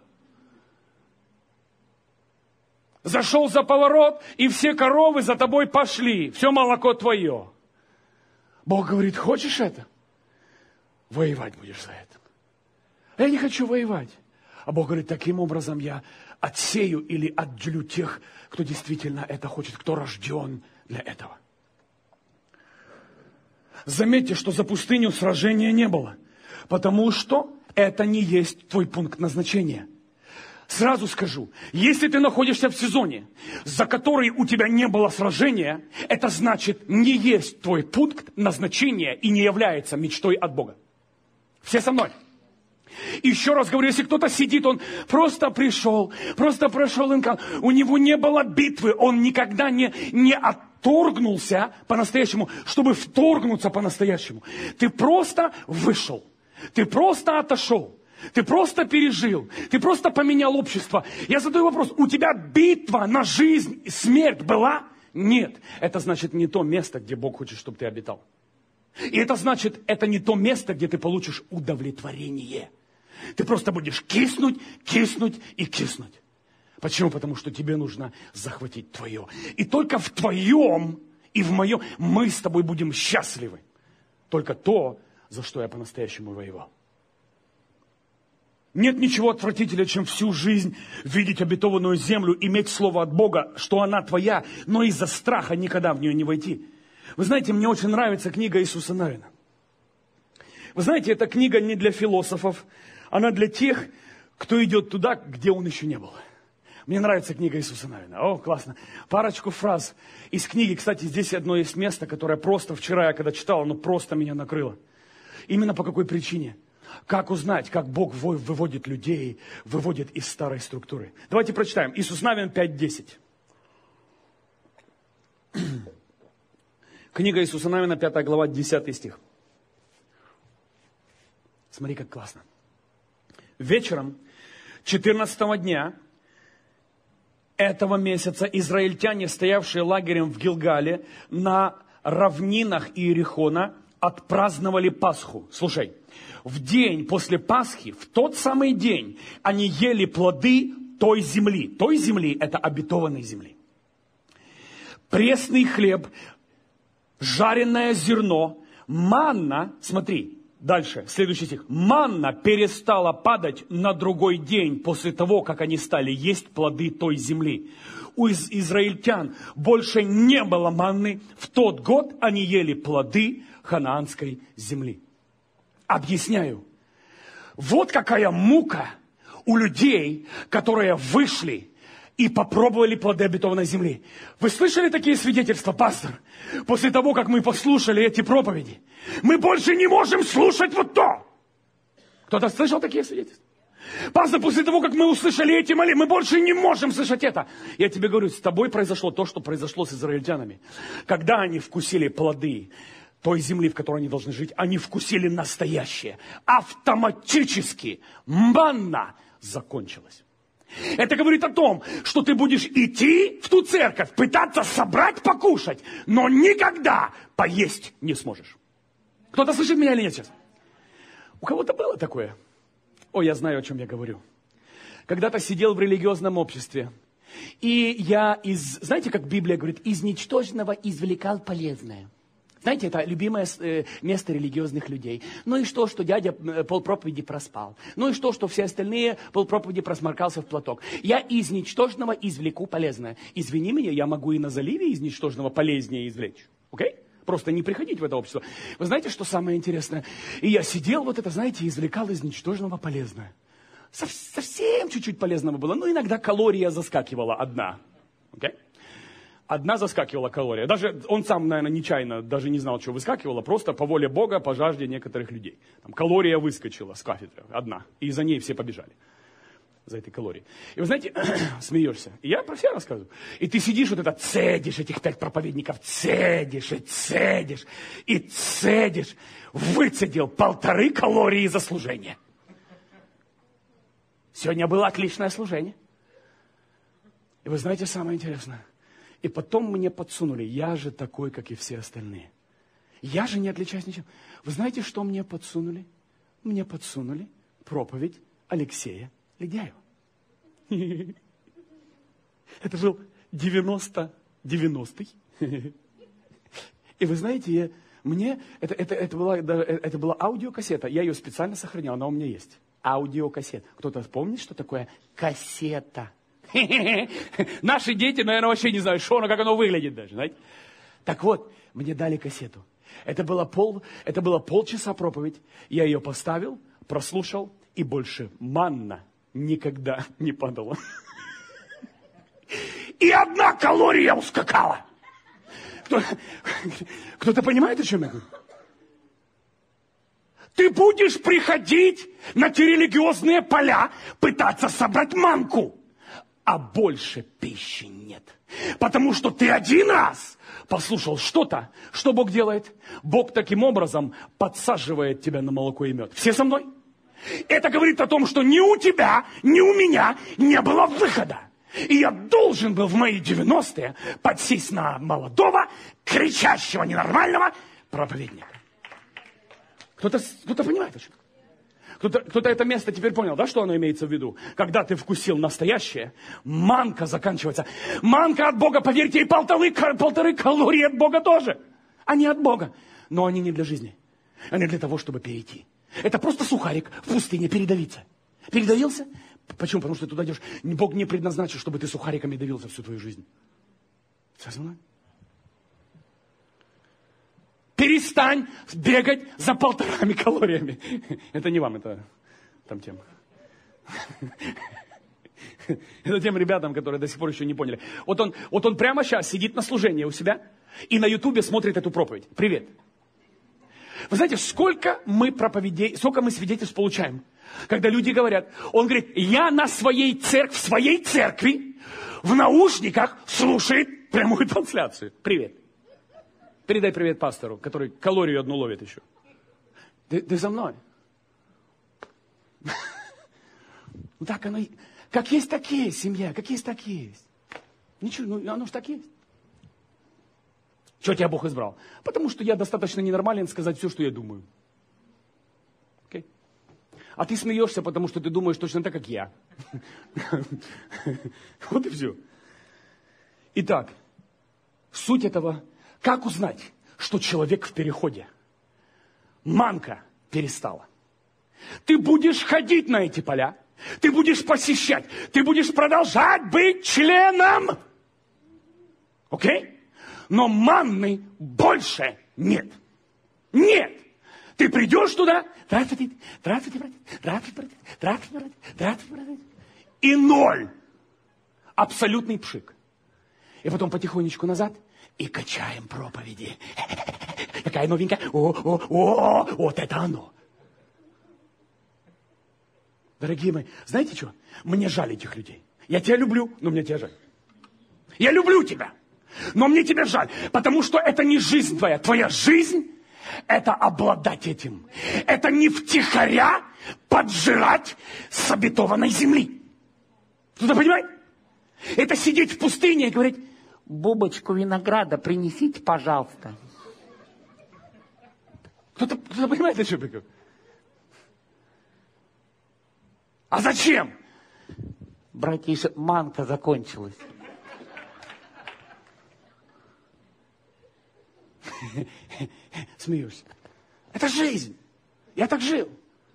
Зашел за поворот, и все коровы за тобой пошли. Все молоко твое. Бог говорит, хочешь это? Воевать будешь за это. А я не хочу воевать. А Бог говорит, таким образом я отсею или отделю тех, кто действительно это хочет, кто рожден для этого. Заметьте, что за пустыню сражения не было, потому что это не есть твой пункт назначения. Сразу скажу, если ты находишься в сезоне, за который у тебя не было сражения, это значит, не есть твой пункт назначения и не является мечтой от Бога. Все со мной? Еще раз говорю, если кто-то сидит, он просто пришел, просто прошел инкан, у него не было битвы, он никогда не, не отторгнулся по-настоящему, чтобы вторгнуться по-настоящему. Ты просто вышел, ты просто отошел, ты просто пережил, ты просто поменял общество. Я задаю вопрос, у тебя битва на жизнь и смерть была? Нет, это значит не то место, где Бог хочет, чтобы ты обитал. И это значит, это не то место, где ты получишь удовлетворение. Ты просто будешь киснуть, киснуть и киснуть. Почему? Потому что тебе нужно захватить твое. И только в твоем и в моем мы с тобой будем счастливы. Только то, за что я по-настоящему воевал. Нет ничего отвратительнее, чем всю жизнь видеть обетованную землю, иметь слово от Бога, что она твоя, но из-за страха никогда в нее не войти. Вы знаете, мне очень нравится книга Иисуса Навина. Вы знаете, эта книга не для философов, она для тех, кто идет туда, где он еще не был. Мне нравится книга Иисуса Навина. О, классно. Парочку фраз из книги. Кстати, здесь одно есть место, которое просто вчера я когда читал, оно просто меня накрыло. Именно по какой причине? Как узнать, как Бог выводит людей, выводит из старой структуры? Давайте прочитаем. Иисус Навин пять десять. Книга Иисуса Навина, пятая глава, десятый стих. Смотри, как классно. Вечером четырнадцатого дня этого месяца израильтяне, стоявшие лагерем в Гилгале на равнинах Иерихона, отпраздновали Пасху. Слушай, в день после Пасхи, в тот самый день, они ели плоды той земли. Той земли – это обетованной земли. Пресный хлеб, жареное зерно, манна, смотри, дальше, следующий стих. Манна перестала падать на другой день после того, как они стали есть плоды той земли. У из- израильтян больше не было манны. В тот год они ели плоды ханаанской земли. Объясняю. Вот какая мука у людей, которые вышли и попробовали плоды обетованной земли. Вы слышали такие свидетельства, пастор? После того, как мы послушали эти проповеди, мы больше не можем слушать вот то. Кто-то слышал такие свидетельства? Пастор, после того, как мы услышали эти молитвы, мы больше не можем слышать это. Я тебе говорю, с тобой произошло то, что произошло с израильтянами. Когда они вкусили плоды той земли, в которой они должны жить, они вкусили настоящее. Автоматически манна закончилась. Это говорит о том, что ты будешь идти в ту церковь, пытаться собрать, покушать, но никогда поесть не сможешь. Кто-то слышит меня или нет сейчас? У кого-то было такое? О, я знаю, о чем я говорю. Когда-то сидел в религиозном обществе, и я из, знаете, как Библия говорит, из ничтожного извлекал полезное. Знаете, это любимое место религиозных людей. Ну и что, что дядя полпроповеди проспал? Ну и что, что все остальные полпроповеди просморкался в платок? Я из ничтожного извлеку полезное. Извини меня, я могу и на заливе из ничтожного полезнее извлечь. Окей? Просто не приходить в это общество. Вы знаете, что самое интересное? И я сидел, вот это, знаете, извлекал из ничтожного полезное. Совсем чуть-чуть полезного было. Ну, иногда калория заскакивала одна. Окей? Одна заскакивала калория. Даже он сам, наверное, нечаянно даже не знал, что выскакивало. Просто по воле Бога, по жажде некоторых людей. Там калория выскочила с кафедры. Одна. И за ней все побежали. За этой калорией. И вы знаете, смеешься. И я про себя рассказываю. И ты сидишь, вот это цедишь этих пять проповедников. Цедишь и цедишь. И цедишь. Выцедил полторы калории за служение. Сегодня было отличное служение. И вы знаете, самое интересное. И потом мне подсунули, я же такой, как и все остальные. Я же не отличаюсь ничем. Вы знаете, что мне подсунули? Мне подсунули проповедь Алексея Ледяева. Это был девяносто девяностый. И вы знаете, мне, это, это, это, была, это была аудиокассета, я ее специально сохранял, она у меня есть. Аудиокассета. Кто-то помнит, что такое кассета? Наши дети, наверное, вообще не знают, что оно, как оно выглядит даже, знаете. Так вот, мне дали кассету. Это было, пол, это было полчаса проповедь. Я ее поставил, прослушал, и больше манна никогда не падала. И одна калория ускакала. Кто, кто-то понимает, о чем я говорю? Ты будешь приходить на те религиозные поля, пытаться собрать манку. А больше пищи нет. Потому что ты один раз послушал что-то, что Бог делает. Бог таким образом подсаживает тебя на молоко и мед. Все со мной? Это говорит о том, что ни у тебя, ни у меня не было выхода. И я должен был в мои девяностые подсесть на молодого, кричащего, ненормального проповедника. Кто-то, кто-то понимает, о чем? Кто-то, кто-то это место теперь понял, да, что оно имеется в виду? Когда ты вкусил настоящее, манка заканчивается. Манка от Бога, поверьте, и полторы, полторы калории от Бога тоже. Они от Бога, но они не для жизни. Они для того, чтобы перейти. Это просто сухарик в пустыне передавиться. Передавился? Почему? Потому что ты туда идешь. Бог не предназначил, чтобы ты сухариками давился всю твою жизнь. Сознание? Перестань бегать за полторами калориями. Это не вам, это там тем. Это тем ребятам, которые до сих пор еще не поняли. Вот он, вот он прямо сейчас сидит на служении у себя и на ютубе смотрит эту проповедь. Привет. Вы знаете, сколько мы проповедей, сколько мы свидетельств получаем, когда люди говорят, он говорит, я на своей церкви, в своей церкви в наушниках слушает прямую трансляцию. Привет. Передай привет пастору, который калорию одну ловит еще. Ты, ты за мной? Ну так оно, как есть, так есть, семья, как есть, так есть. Ничего, ну оно ж так есть. Чего тебя Бог избрал? Потому что я достаточно ненормален сказать все, что я думаю. Okay? А ты смеешься, потому что ты думаешь точно так, как я. Вот и все. Итак, суть этого... Как узнать, что человек в переходе? Манка перестала. Ты будешь ходить на эти поля, ты будешь посещать, ты будешь продолжать быть членом. Окей? Но манны больше нет. Нет. Ты придешь туда, здравствуйте, здравствуйте, братья, здравствуйте, братья, здравствуйте, братья, здравствуйте, братья. И ноль. Абсолютный пшик. И потом потихонечку назад и качаем проповеди. Какая новенькая. О, о, о, вот это оно. Дорогие мои, знаете что? Мне жаль этих людей. Я тебя люблю, но мне тебя жаль. Я люблю тебя, но мне тебя жаль. Потому что это не жизнь твоя. Твоя жизнь – это обладать этим. Это не втихаря поджирать с обетованной земли. Кто-то понимает? Это сидеть в пустыне и говорить: бубочку винограда принесите, пожалуйста. Кто-то, кто-то понимает, о чем я говорю? А зачем? Братья, манка закончилась. Смеешься. Это жизнь. Я так жил.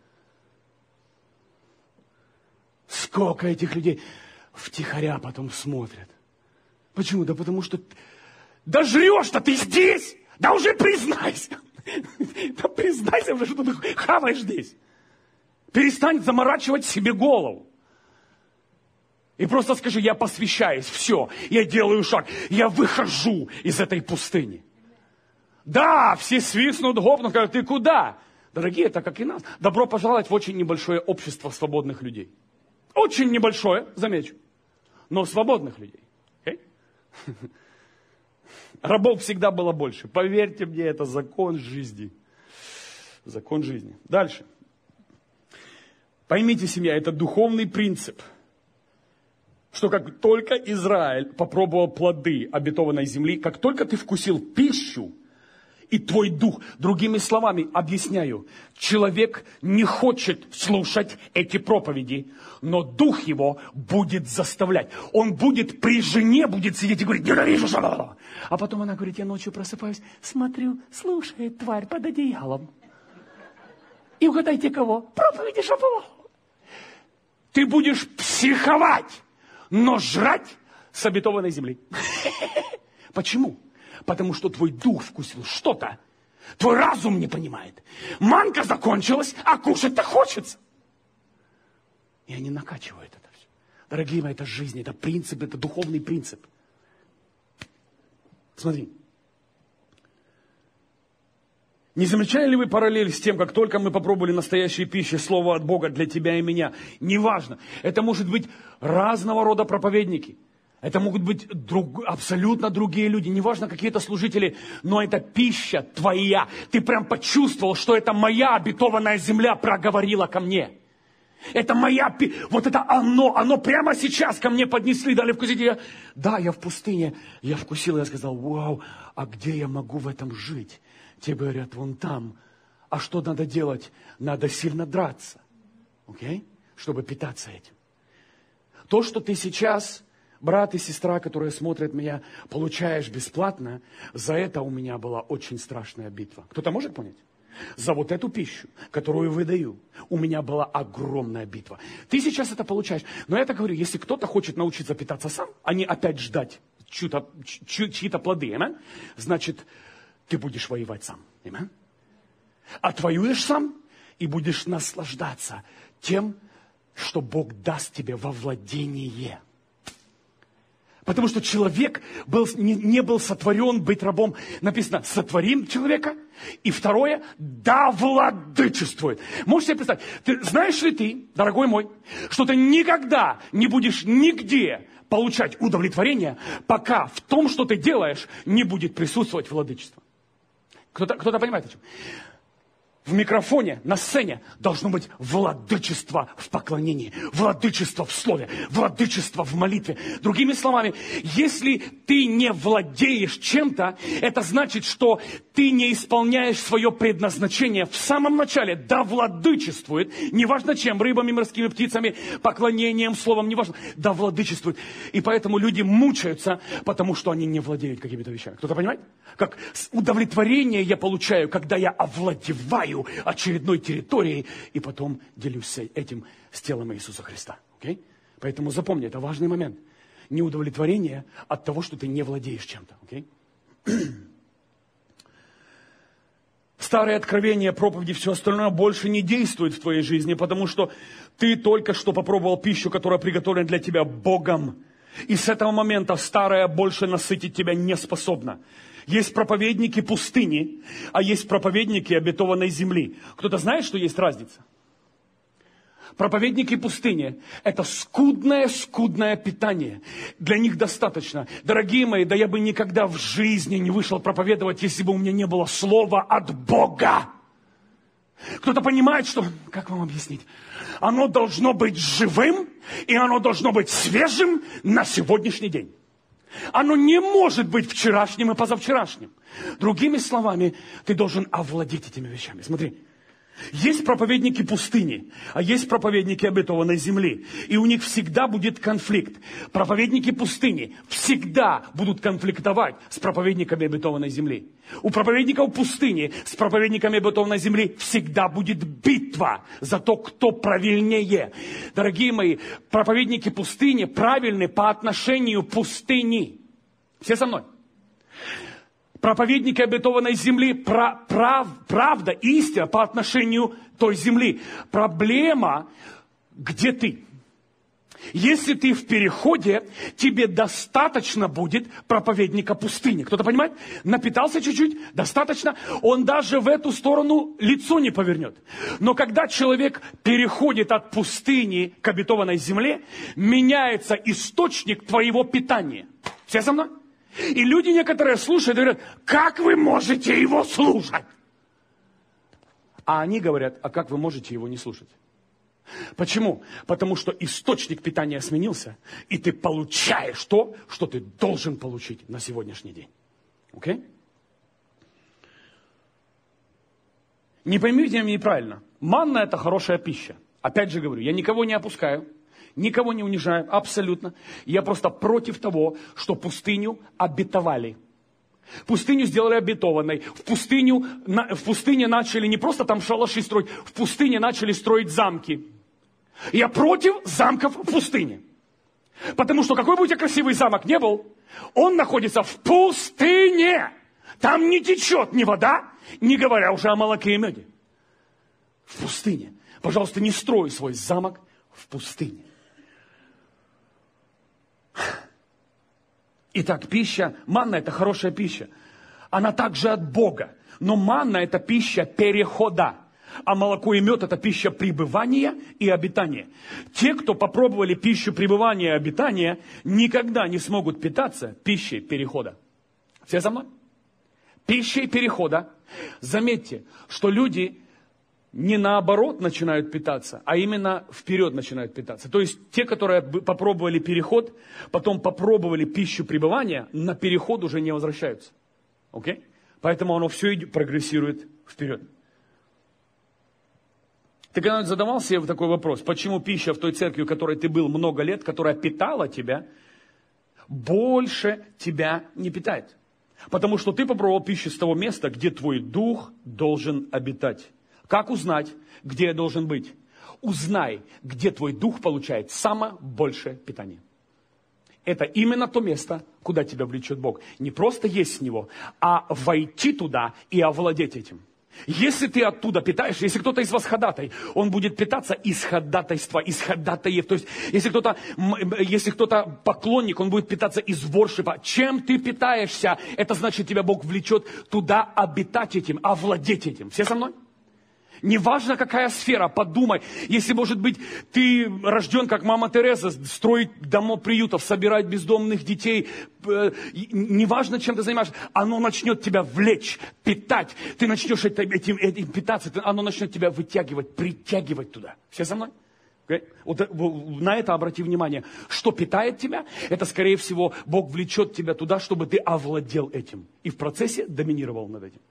Сколько этих людей втихаря потом смотрят. Почему? Да потому что да жрешь-то ты здесь. Да уже признайся. Да признайся уже, что ты хаваешь здесь. Перестань заморачивать себе голову. И просто скажи: я посвящаюсь, все, я делаю шаг, я выхожу из этой пустыни. Да, все свистнут, гопнут, скажут: ты куда? Дорогие, это как и нас. Добро пожаловать в очень небольшое общество свободных людей. Очень небольшое, замечу, но свободных людей. Okay? Рабов всегда было больше. Поверьте мне, это закон жизни. Закон жизни. Дальше. Поймите, семья, это духовный принцип, что как только Израиль попробовал плоды обетованной земли, как только ты вкусил пищу, и твой дух, другими словами, объясняю, человек не хочет слушать эти проповеди, но дух его будет заставлять. Он будет при жене, будет сидеть и говорить: ненавижу, шалала. А потом она говорит: я ночью просыпаюсь, смотрю, слушает тварь под одеялом. И угадайте кого? Проповеди Шаповала. Ты будешь психовать, но жрать с обетованной земли. Почему? Потому что твой дух вкусил что-то, твой разум не понимает. Манка закончилась, а кушать-то хочется. И они накачивают это все. Дорогие мои, это жизнь, это принцип, это духовный принцип. Смотри. Не замечали ли вы параллель с тем, как только мы попробовали настоящей пищи, слово от Бога для тебя и меня? Неважно. Это может быть разного рода проповедники. Это могут быть друг, абсолютно другие люди. Неважно, какие-то служители, но это пища твоя. Ты прям почувствовал, что это моя обетованная земля проговорила ко мне. Это моя пища. Вот это оно, оно прямо сейчас ко мне поднесли, дали вкусить. Я, да, я в пустыне. Я вкусил, я сказал: вау, а где я могу в этом жить? Те говорят: вон там. А что надо делать? Надо сильно драться. Окей? Чтобы питаться этим. То, что ты сейчас, брат и сестра, которые смотрят меня, получаешь бесплатно, за это у меня была очень страшная битва. Кто-то может понять? За вот эту пищу, которую выдаю, у меня была огромная битва. Ты сейчас это получаешь. Но я так говорю, если кто-то хочет научиться питаться сам, а не опять ждать чьи-то, чьи-то плоды, amen, значит, ты будешь воевать сам. Amen? Отвоюешь сам и будешь наслаждаться тем, что Бог даст тебе во владение. Потому что человек был, не, не был сотворен быть рабом. Написано: сотворим человека. И второе, да владычествует. Можешь себе представить, ты, знаешь ли ты, дорогой мой, что ты никогда не будешь нигде получать удовлетворение, пока в том, что ты делаешь, не будет присутствовать владычество. Кто-то, кто-то понимает о чем? В микрофоне, на сцене должно быть владычество в поклонении, владычество в слове, владычество в молитве. Другими словами, если ты не владеешь чем-то, это значит, что ты не исполняешь свое предназначение в самом начале. Да владычествует, неважно чем, рыбами, морскими птицами, поклонением, словом, неважно, да владычествует. И поэтому люди мучаются, потому что они не владеют какими-то вещами. Кто-то понимает? Как удовлетворение я получаю, когда я овладеваю очередной территорией и потом делюсь этим с телом Иисуса Христа. Okay? Поэтому запомни, это важный момент. Не удовлетворение от того, что ты не владеешь чем-то. Okay? старые откровения, проповеди, все остальное больше не действует в твоей жизни, потому что ты только что попробовал пищу, которая приготовлена для тебя Богом. И с этого момента старая больше насытить тебя не способна. Есть проповедники пустыни, а есть проповедники обетованной земли. Кто-то знает, что есть разница? Проповедники пустыни – это скудное-скудное питание. Для них достаточно. Дорогие мои, да я бы никогда в жизни не вышел проповедовать, если бы у меня не было слова от Бога. Кто-то понимает, что, как вам объяснить, оно должно быть живым, и оно должно быть свежим на сегодняшний день. Оно не может быть вчерашним и позавчерашним. Другими словами, ты должен овладеть этими вещами. Смотри. Есть проповедники пустыни, а есть проповедники обетованной земли. И у них всегда будет конфликт. Проповедники пустыни всегда будут конфликтовать с проповедниками обетованной земли. У проповедников пустыни с проповедниками обетованной земли всегда будет битва за то, кто правильнее. Дорогие мои, проповедники пустыни правильны по отношению к пустыне. Все со мной? Проповедники обетованной земли, прав, прав, правда, истина по отношению к той земли. Проблема, где ты. Если ты в переходе, тебе достаточно будет проповедника пустыни. Кто-то понимает? Напитался чуть-чуть, достаточно. Он даже в эту сторону лицо не повернет. Но когда человек переходит от пустыни к обетованной земле, меняется источник твоего питания. Все со мной? И люди некоторые слушают и говорят, как вы можете его слушать? А они говорят, а как вы можете его не слушать? Почему? Потому что источник питания сменился, и ты получаешь то, что ты должен получить на сегодняшний день. Окей? Не поймите меня неправильно. Манна – это хорошая пища. Опять же говорю, я никого не опускаю. Никого не унижаю, абсолютно. Я просто против того, что пустыню обетовали. Пустыню сделали обетованной. В, пустыню, в пустыне начали не просто там шалаши строить, в пустыне начали строить замки. Я против замков в пустыне. Потому что какой бы у тебя красивый замок не был, он находится в пустыне. Там не течет ни вода, не говоря уже о молоке и меде. В пустыне. Пожалуйста, не строй свой замок в пустыне. Итак, пища, манна – это хорошая пища. Она также от Бога. Но манна – это пища перехода. А молоко и мед – это пища пребывания и обитания. Те, кто попробовали пищу пребывания и обитания, никогда не смогут питаться пищей перехода. Все со мной? Пищей перехода. Заметьте, что люди не наоборот начинают питаться, а именно вперед начинают питаться. То есть те, которые попробовали переход, потом попробовали пищу пребывания, на переход уже не возвращаются. Окей? Поэтому оно все прогрессирует вперед. Ты когда-нибудь задавал себе такой вопрос, почему пища в той церкви, в которой ты был много лет, которая питала тебя, больше тебя не питает? Потому что ты попробовал пищу с того места, где твой дух должен обитать. Как узнать, где я должен быть? Узнай, где твой дух получает самое большее питание. Это именно то место, куда тебя влечет Бог. Не просто есть с Него, а войти туда и овладеть этим. Если ты оттуда питаешься, если кто-то из вас ходатай, он будет питаться из ходатайства, из ходатаев. То есть, если кто-то, если кто-то поклонник, он будет питаться из воршипа. Чем ты питаешься, это значит, тебя Бог влечет туда обитать этим, овладеть этим. Все со мной? Неважно, какая сфера, подумай. Если, может быть, ты рожден, как мама Тереза, строить дома приютов, собирать бездомных детей, э, неважно, чем ты занимаешься, оно начнет тебя влечь, питать. Ты начнешь этим, этим, этим питаться, оно начнет тебя вытягивать, притягивать туда. Все со мной? Okay? Вот, на это обрати внимание. Что питает тебя, это, скорее всего, Бог влечет тебя туда, чтобы ты овладел этим. И в процессе доминировал над этим.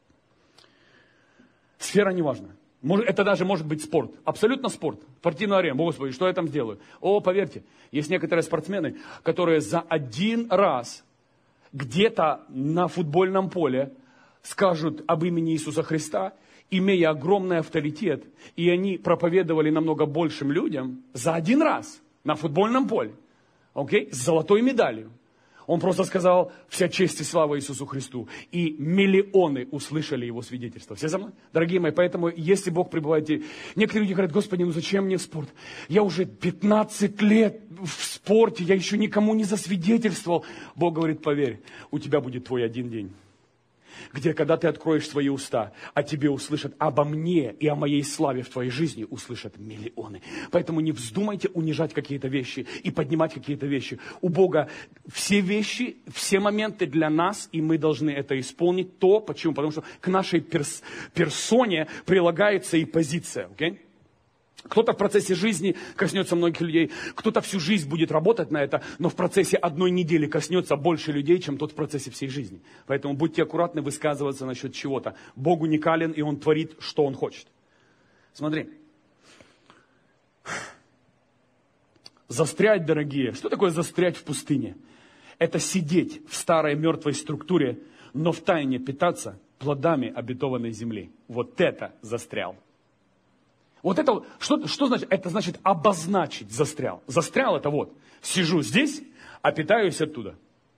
Сфера не важна. Это даже может быть спорт. Абсолютно спорт. Спортивная арена. Господи, что я там сделаю? О, поверьте, есть некоторые спортсмены, которые за один раз где-то на футбольном поле скажут об имени Иисуса Христа, имея огромный авторитет, и они проповедовали намного большим людям за один раз на футбольном поле. Окей? С золотой медалью. Он просто сказал: вся честь и слава Иисусу Христу. И миллионы услышали его свидетельство. Все за мной? Дорогие мои, поэтому, если Бог пребывает... Некоторые люди говорят: Господи, ну зачем мне спорт? Я уже пятнадцать лет в спорте, я еще никому не засвидетельствовал. Бог говорит: поверь, у тебя будет твой один день, где, когда ты откроешь свои уста, о тебе услышат, обо мне и о моей славе в твоей жизни услышат миллионы. Поэтому не вздумайте унижать какие-то вещи и поднимать какие-то вещи. У Бога все вещи, все моменты для нас, и мы должны это исполнить. То, почему? Потому что к нашей перс- персоне прилагается и позиция. Okay? Кто-то в процессе жизни коснется многих людей, кто-то всю жизнь будет работать на это, но в процессе одной недели коснется больше людей, чем тот в процессе всей жизни. Поэтому будьте аккуратны высказываться насчет чего-то. Бог уникален, и Он творит, что Он хочет. Смотри. Застрять, дорогие. Что такое застрять в пустыне? Это сидеть в старой мертвой структуре, но втайне питаться плодами обетованной земли. Вот это застрял. Вот это, что, что значит? Это значит обозначить застрял. Застрял это вот. Сижу здесь, а питаюсь оттуда.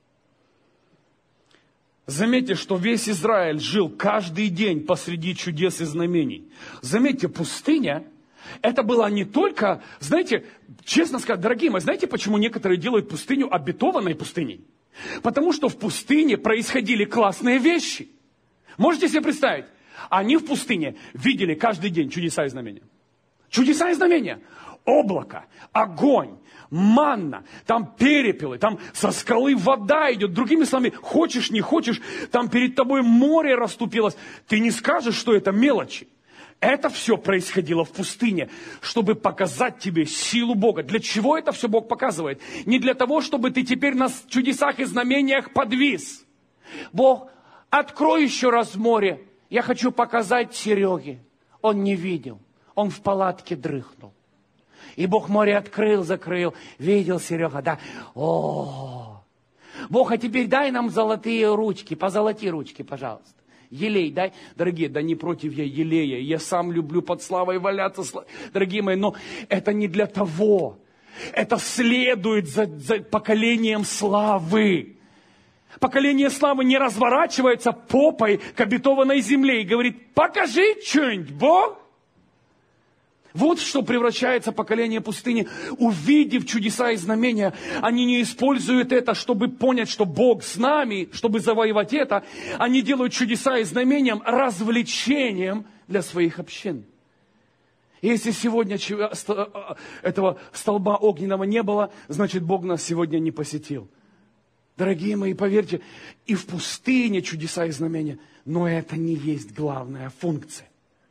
Заметьте, что весь Израиль жил каждый день посреди чудес и знамений. Заметьте, пустыня, это была не только, знаете, честно сказать, дорогие мои, знаете, почему некоторые делают пустыню обетованной пустыней? Потому что в пустыне происходили классные вещи. Можете себе представить? Они в пустыне видели каждый день чудеса и знамения. Чудеса и знамения. Облако, огонь, манна, там перепелы, там со скалы вода идет. Другими словами, хочешь, не хочешь, там перед тобой море расступилось. Ты не скажешь, что это мелочи. Это все происходило в пустыне, чтобы показать тебе силу Бога. Для чего это все Бог показывает? Не для того, чтобы ты теперь на чудесах и знамениях подвис. Бог, открой еще раз море. Я хочу показать Сереге. Он не видел. Он в палатке дрыхнул. И Бог море открыл, закрыл. Видел, Серега, да? О, Бог, а теперь дай нам золотые ручки. Позолоти ручки, пожалуйста. Елей дай. Дорогие, да не против я елея. Я сам люблю под славой валяться. Дорогие мои, но это не для того. Это следует за, за поколением славы. Поколение славы не разворачивается попой к обетованной земле и говорит: покажи что-нибудь, Бог. Вот что превращается поколение пустыни. Увидев чудеса и знамения, они не используют это, чтобы понять, что Бог с нами, чтобы завоевать это. Они делают чудеса и знамения развлечением для своих общин. Если сегодня этого столба огненного не было, значит, Бог нас сегодня не посетил. Дорогие мои, поверьте, и в пустыне чудеса и знамения, но это не есть главная функция.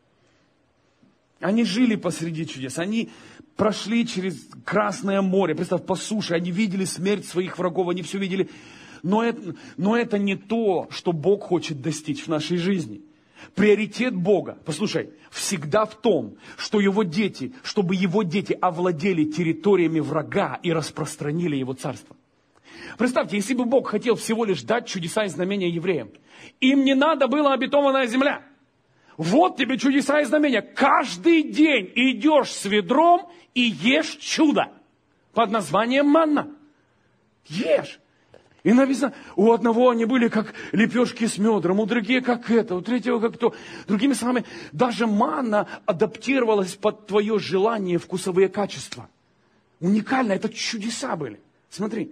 Они жили посреди чудес, они прошли через Красное море, представь, по суше, они видели смерть своих врагов, они все видели. Но это, но это не то, что Бог хочет достичь в нашей жизни. Приоритет Бога, послушай, всегда в том, что Его дети, чтобы Его дети овладели территориями врага и распространили Его царство. Представьте, если бы Бог хотел всего лишь дать чудеса и знамения евреям, им не надо была обетованная земля. Вот тебе чудеса и знамения. Каждый день идешь с ведром и ешь чудо под названием манна. Ешь. И написано, у одного они были как лепешки с медом, у других как это, у третьего как то. Другими словами, даже манна адаптировалась под твое желание, вкусовые качества. Уникально, это чудеса были. Смотри.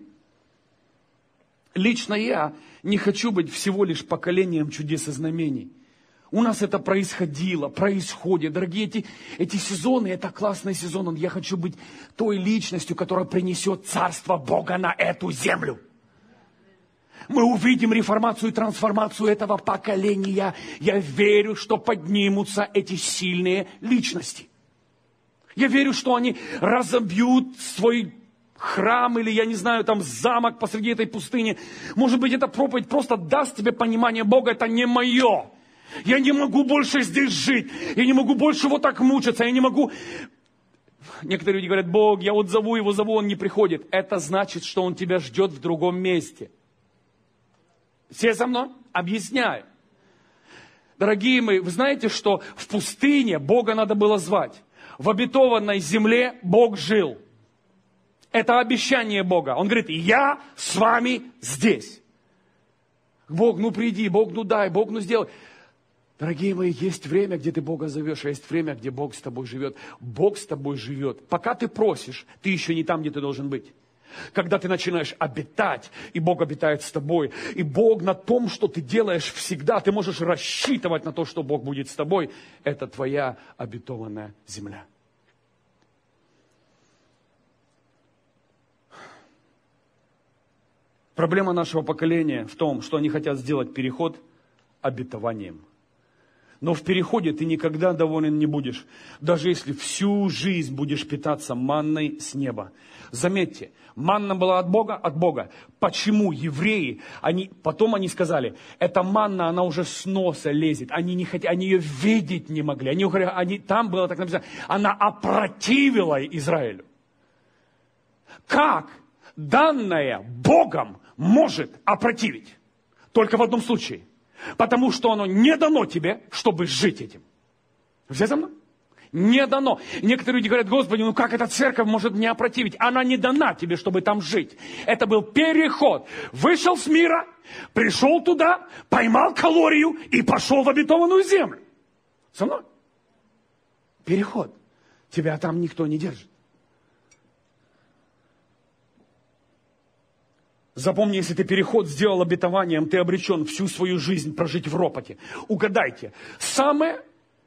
Лично я не хочу быть всего лишь поколением чудес и знамений. У нас это происходило, происходит. Дорогие, эти, эти сезоны, это классный сезон. Я хочу быть той личностью, которая принесет царство Бога на эту землю. Мы увидим реформацию и трансформацию этого поколения. Я верю, что поднимутся эти сильные личности. Я верю, что они разобьют свой храм или, я не знаю, там замок посреди этой пустыни. Может быть, эта проповедь просто даст тебе понимание: Бога, это не мое. Я не могу больше здесь жить. Я не могу больше вот так мучиться. Я не могу... Некоторые люди говорят: Бог, я вот зову его, зову, он не приходит. Это значит, что он тебя ждет в другом месте. Все со мной? Объясняю. Дорогие мои, вы знаете, что в пустыне Бога надо было звать. В обетованной земле Бог жил. Это обещание Бога. Он говорит, я с вами здесь. Бог, ну приди, Бог, ну дай, Бог, ну сделай. Дорогие мои, есть время, где ты Бога зовешь, а есть время, где Бог с тобой живет. Бог с тобой живет. Пока ты просишь, ты еще не там, где ты должен быть. Когда ты начинаешь обитать, и Бог обитает с тобой, и Бог на том, что ты делаешь всегда, ты можешь рассчитывать на то, что Бог будет с тобой, это твоя обетованная земля. Проблема нашего поколения в том, что они хотят сделать переход обетованием. Но в переходе ты никогда доволен не будешь, даже если всю жизнь будешь питаться манной с неба. Заметьте, манна была от Бога, от Бога. Почему евреи, они, потом они сказали, эта манна, она уже с носа лезет, они, не хотят, они ее видеть не могли. Они, они, там было так написано, она опротивила Израилю. Как данное Богом может опротивить? Только в одном случае. Потому что оно не дано тебе, чтобы жить этим. Все за мной? Не дано. Некоторые люди говорят, Господи, ну как эта церковь может мне опротивить? Она не дана тебе, чтобы там жить. Это был переход. Вышел с мира, пришел туда, поймал калорию и пошел в обетованную землю. Со мной? Переход. Тебя там никто не держит. Запомни, если ты переход сделал обетованием, ты обречен всю свою жизнь прожить в ропоте. Угадайте, самое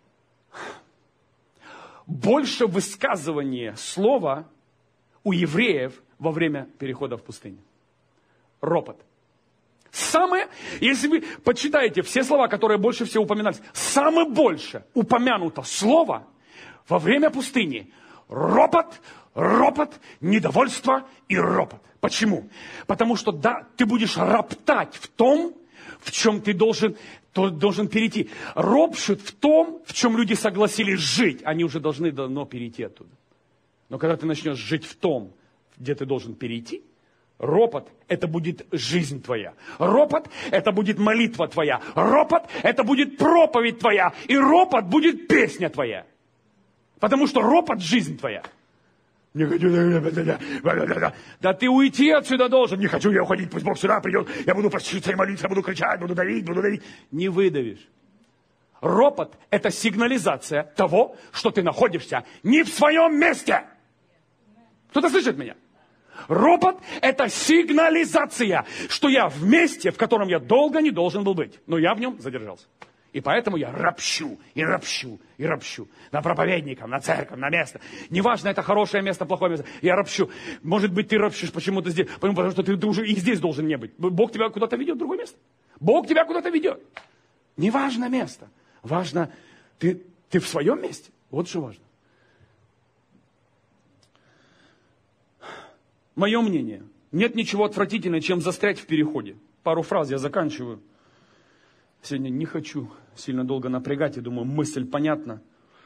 больше высказывание слова у евреев во время перехода в пустыню. Ропот. Самое, если вы почитаете все слова, которые больше всего упоминались, самое больше упомянуто слово во время пустыни. Ропот, ропот, недовольство и ропот. Почему? Потому что да, ты будешь роптать в том, в чем ты должен, то, должен перейти. Ропщут в том, в чем люди согласились жить. Они уже должны давно перейти оттуда. Но когда ты начнешь жить в том, где ты должен перейти, ропот – это будет жизнь твоя. Ропот – это будет молитва твоя. Ропот – это будет проповедь твоя. И ропот будет песня твоя. Потому что ропот – жизнь твоя. Не хочу, да ты уйти отсюда должен. Не хочу я уходить, пусть Бог сюда придет. Я буду проситься и молиться, буду кричать, буду давить, буду давить. Не выдавишь. Ропот – это сигнализация того, что ты находишься не в своем месте. Кто-то слышит меня? Ропот – это сигнализация, что я в месте, в котором я долго не должен был быть. Но я в нем задержался. И поэтому я ропщу, и ропщу, и ропщу. На проповедника, на церковь, на место. Неважно, это хорошее место, плохое место. Я ропщу. Может быть, ты ропщешь почему-то здесь, потому что ты, ты уже и здесь должен не быть. Бог тебя куда-то ведет в другое место. Бог тебя куда-то ведет. Неважно место. Важно, ты, ты в своем месте. Вот что важно. Мое мнение. Нет ничего отвратительного, чем застрять в переходе. Пару фраз я заканчиваю. Сегодня не хочу сильно долго напрягать, я думаю, мысль понятна.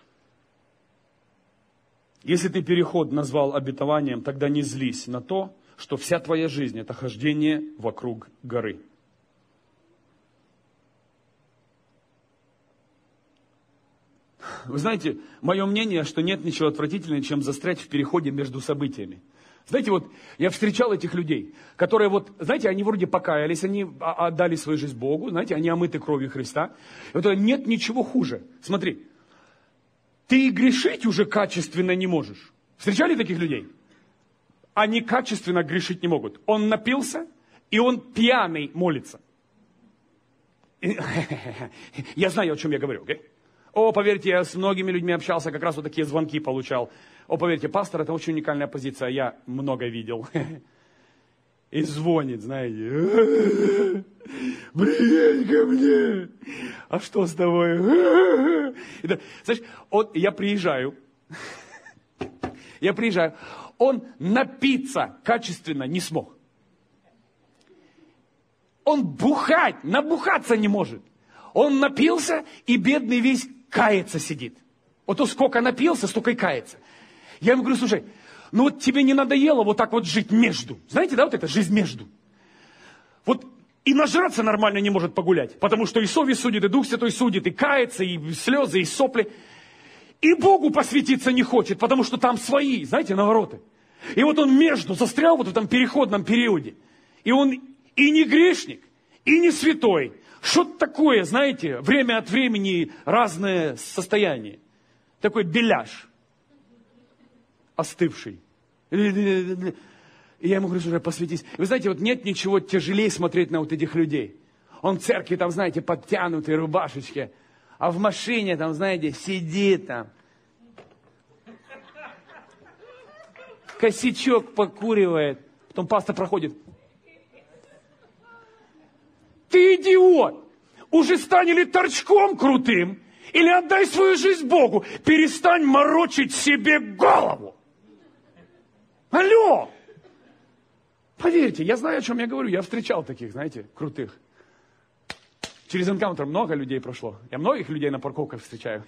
Если ты переход назвал обетованием, тогда не злись на то, что вся твоя жизнь – это хождение вокруг горы. Вы знаете, мое мнение, что нет ничего отвратительного, чем застрять в переходе между событиями. Знаете, вот я встречал этих людей, которые вот, знаете, они вроде покаялись, они отдали свою жизнь Богу, знаете, они омыты кровью Христа. И вот нет ничего хуже. Смотри, ты грешить уже качественно не можешь. Встречали таких людей? Они качественно грешить не могут. Он напился, и он пьяный молится. Я знаю, о чем я говорю, окей? О, поверьте, я с многими людьми общался, как раз вот такие звонки получал. О, поверьте, пастор, это очень уникальная позиция, я много видел. И звонит, знаете, приедь ко мне, а что с тобой? Знаешь, вот я приезжаю, я приезжаю, он напиться качественно не смог. Он бухать, набухаться не может. Он напился, и бедный весь кается сидит. Вот то, сколько напился, столько и кается. Я ему говорю, слушай, ну вот тебе не надоело вот так вот жить между. Знаете, да, вот это жизнь между. Вот и нажраться нормально не может погулять, потому что и совесть судит, и Дух Святой судит, и кается, и слезы, и сопли. И Богу посвятиться не хочет, потому что там свои, знаете, навороты. И вот он между застрял вот в этом переходном периоде. И он и не грешник, и не святой. Что-то такое, знаете, время от времени разное состояние. Такой беляш, остывший. И я ему говорю, что посвятись. Вы знаете, вот нет ничего тяжелее смотреть на вот этих людей. Он в церкви там, знаете, подтянутые рубашечки, а в машине там, знаете, сидит там. Косячок покуривает. Потом пастор проходит. Ты идиот! Уже стань или торчком крутым, или отдай свою жизнь Богу. Перестань морочить себе голову. Алло! Поверьте, я знаю, о чем я говорю. Я встречал таких, знаете, крутых. Через энкаунтер много людей прошло. Я многих людей на парковках встречаю.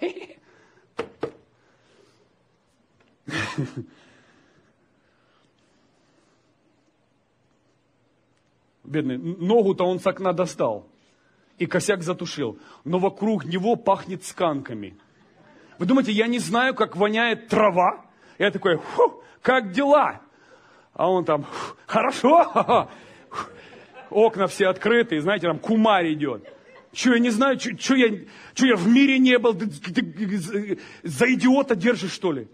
Бедный, ногу-то он с окна достал. И косяк затушил. Но вокруг него пахнет сканками. Вы думаете, я не знаю, как воняет трава? Я такой, фу, как дела? А он там, хорошо. Окна все открыты, знаете, там кумарь идет. Че, я не знаю, что я, я в мире не был? Ты, ты, ты, за идиота держишь, что ли?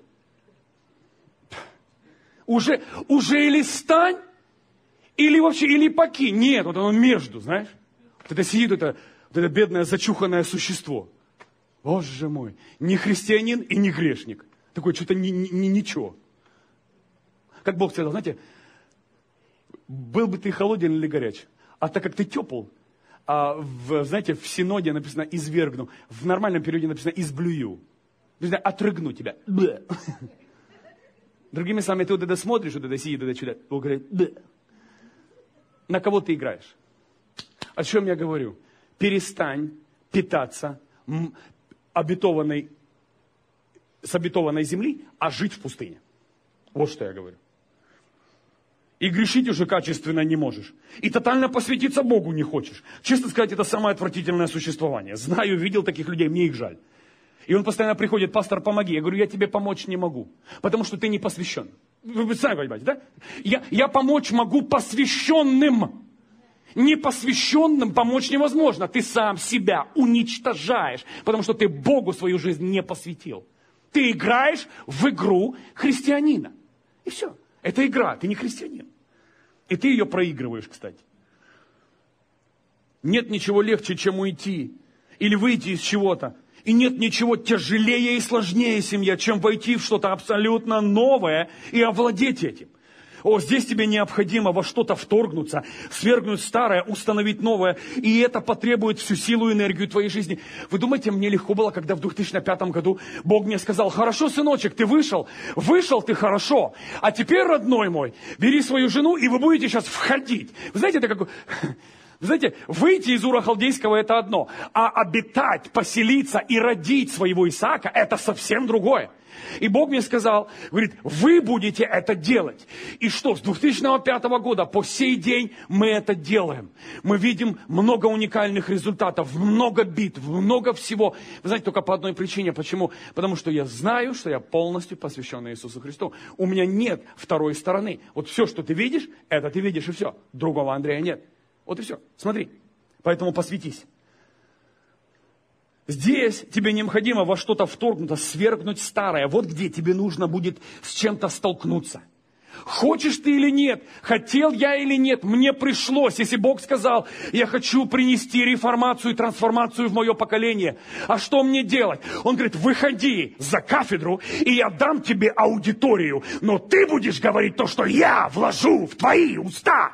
Уже, уже или стань, или вообще, или покинь. Нет, вот оно между, знаешь. Вот это сидит, это, вот это бедное зачуханное существо. Боже мой, не христианин и не грешник. Такой что-то ни, ни, ни, ничего. Как Бог сказал, знаете, был бы ты холоден или горяч, а так как ты тепл, а в, знаете, в синоде написано «извергну», в нормальном переводе написано «изблюю». Написано «отрыгну тебя». Блэ. Другими словами, ты вот это смотришь, вот это сидит, вот это чудо, Бог говорит «блэ». На кого ты играешь? О чем я говорю? Перестань питаться обетованной, с обетованной земли, а жить в пустыне. Вот что я говорю. И грешить уже качественно не можешь. И тотально посвятиться Богу не хочешь. Честно сказать, это самое отвратительное существование. Знаю, видел таких людей, мне их жаль. И он постоянно приходит, пастор, помоги. Я говорю, я тебе помочь не могу, потому что ты не посвящен. Вы сами понимаете, да? Я, я помочь могу посвященным. Непосвященным помочь невозможно. Ты сам себя уничтожаешь, потому что ты Богу свою жизнь не посвятил. Ты играешь в игру христианина. И все. Это игра, ты не христианин. И ты ее проигрываешь, кстати. Нет ничего легче, чем уйти или выйти из чего-то. И нет ничего тяжелее и сложнее, семья, чем войти в что-то абсолютно новое и овладеть этим. О, здесь тебе необходимо во что-то вторгнуться, свергнуть старое, установить новое. И это потребует всю силу и энергию твоей жизни. Вы думаете, мне легко было, когда в две тысячи пятом году Бог мне сказал, хорошо, сыночек, ты вышел, вышел ты хорошо. А теперь, родной мой, бери свою жену, и вы будете сейчас входить. Вы знаете, это как... Вы знаете, выйти из Ура Халдейского это одно, а обитать, поселиться и родить своего Исаака это совсем другое. И Бог мне сказал, говорит, вы будете это делать. И что, с две тысячи пятого года по сей день мы это делаем. Мы видим много уникальных результатов, много битв, много всего. Вы знаете, только по одной причине. Почему? Потому что я знаю, что я полностью посвящен Иисусу Христу. У меня нет второй стороны. Вот все, что ты видишь, это ты видишь и все. Другого Андрея нет. Вот и все. Смотри. Поэтому посвятись. Здесь тебе необходимо во что-то вторгнуто, свергнуть старое. Вот где тебе нужно будет с чем-то столкнуться. Хочешь ты или нет, хотел я или нет, мне пришлось. Если Бог сказал, я хочу принести реформацию и трансформацию в мое поколение. А что мне делать? Он говорит, выходи за кафедру, и я дам тебе аудиторию. Но ты будешь говорить то, что я вложу в твои уста.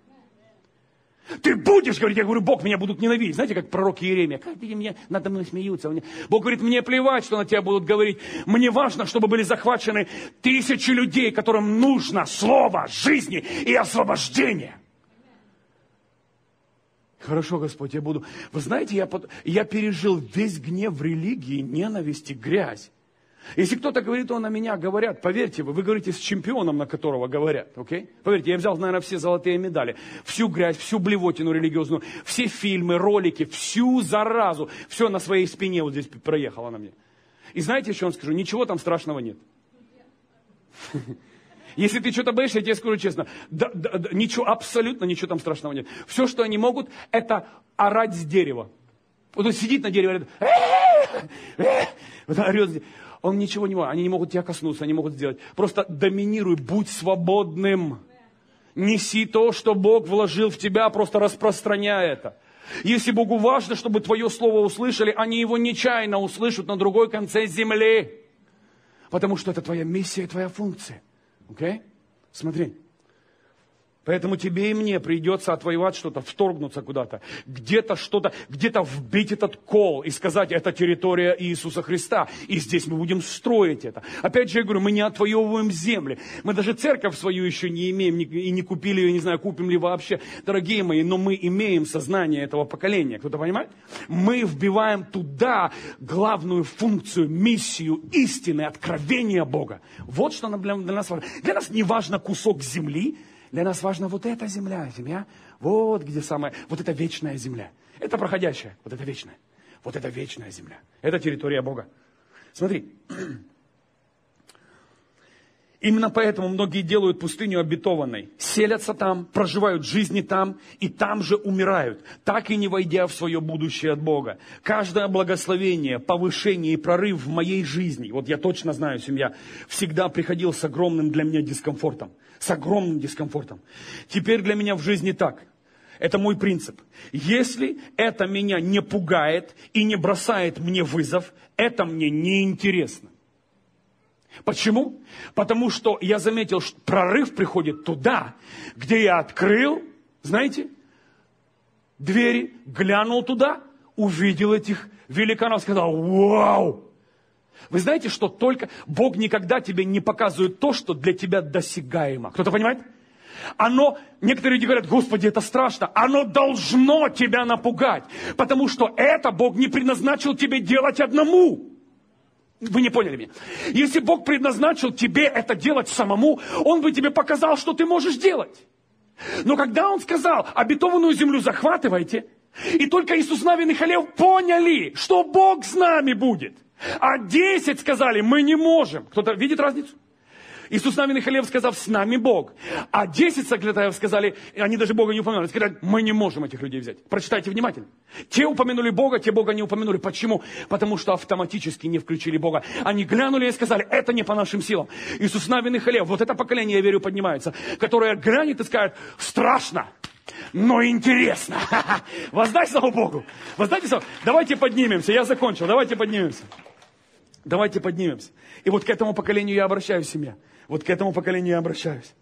Ты будешь говорить, я говорю, Бог, меня будут ненавидеть. Знаете, как пророк Иеремия, как они мне надо мной смеются. Бог говорит, мне плевать, что на тебя будут говорить. Мне важно, чтобы были захвачены тысячи людей, которым нужно слово жизни и освобождения. Хорошо, Господь, я буду... Вы знаете, я, под... я пережил весь гнев религии, ненависти, грязь. Если кто-то говорит, он на меня говорят, поверьте вы, вы говорите с чемпионом, на которого говорят, окей? Поверьте, я взял, наверное, все золотые медали, всю грязь, всю блевотину религиозную, все фильмы, ролики, всю заразу, все на своей спине вот здесь проехало на мне. И знаете, что я вам скажу? Ничего там страшного нет. Если ты что-то боишься, я тебе скажу честно, да, да, да, ничего, абсолютно ничего там страшного нет. Все, что они могут, это орать с дерева. Вот он сидит на дереве, вот орет. Он ничего не может, они не могут тебя коснуться, они могут сделать. Просто доминируй, будь свободным. Неси то, что Бог вложил в тебя, просто распространяй это. Если Богу важно, чтобы твое слово услышали, они его нечаянно услышат на другой конце земли. Потому что это твоя миссия и твоя функция. Окей? Okay? Смотри. Поэтому тебе и мне придется отвоевать что-то, вторгнуться куда-то, где-то что-то, где-то вбить этот кол и сказать, это территория Иисуса Христа. И здесь мы будем строить это. Опять же, я говорю, мы не отвоевываем земли. Мы даже церковь свою еще не имеем и не купили ее, не знаю, купим ли вообще, дорогие мои, но мы имеем сознание этого поколения. Кто-то понимает? Мы вбиваем туда главную функцию, миссию истины, откровения Бога. Вот что для нас важно. Для нас не важно кусок земли. Для нас важна вот эта земля, земля, вот где самая, вот эта вечная земля. Это проходящая, вот это вечная, вот это вечная земля. Это территория Бога. Смотри, именно поэтому многие делают пустыню обетованной. Селятся там, проживают жизни там и там же умирают, так и не войдя в свое будущее от Бога. Каждое благословение, повышение и прорыв в моей жизни, вот я точно знаю, семья, всегда приходил с огромным для меня дискомфортом. С огромным дискомфортом. Теперь для меня в жизни так. Это мой принцип. Если это меня не пугает и не бросает мне вызов, это мне не интересно. Почему? Потому что я заметил, что прорыв приходит туда, где я открыл, знаете, двери, глянул туда, увидел этих великанов, сказал, вау! Вы знаете, что только Бог никогда тебе не показывает то, что для тебя досягаемо. Кто-то понимает? Оно, некоторые люди говорят, Господи, это страшно. Оно должно тебя напугать. Потому что это Бог не предназначил тебе делать одному. Вы не поняли меня. Если Бог предназначил тебе это делать самому, Он бы тебе показал, что ты можешь делать. Но когда Он сказал, обетованную землю захватывайте, и только Иисус Навин и Халев поняли, что Бог с нами будет. А десять сказали, мы не можем. Кто-то видит разницу? Иисус Навин и Халев, сказав, с нами Бог. А десять соглядатаев сказали, они даже Бога не упомянули, сказали, мы не можем этих людей взять. Прочитайте внимательно. Те упомянули Бога, те Бога не упомянули. Почему? Потому что автоматически не включили Бога. Они глянули и сказали, это не по нашим силам. Иисус Навин и Халев, вот это поколение, я верю, поднимается, которое глянет и скажет, страшно, но интересно. Воздай славу Богу. Воздайте славу. Давайте поднимемся. Я закончил. Давайте поднимемся. Давайте поднимемся. И вот к этому поколению я обращаюсь, семья. Вот к этому поколению я обращаюсь.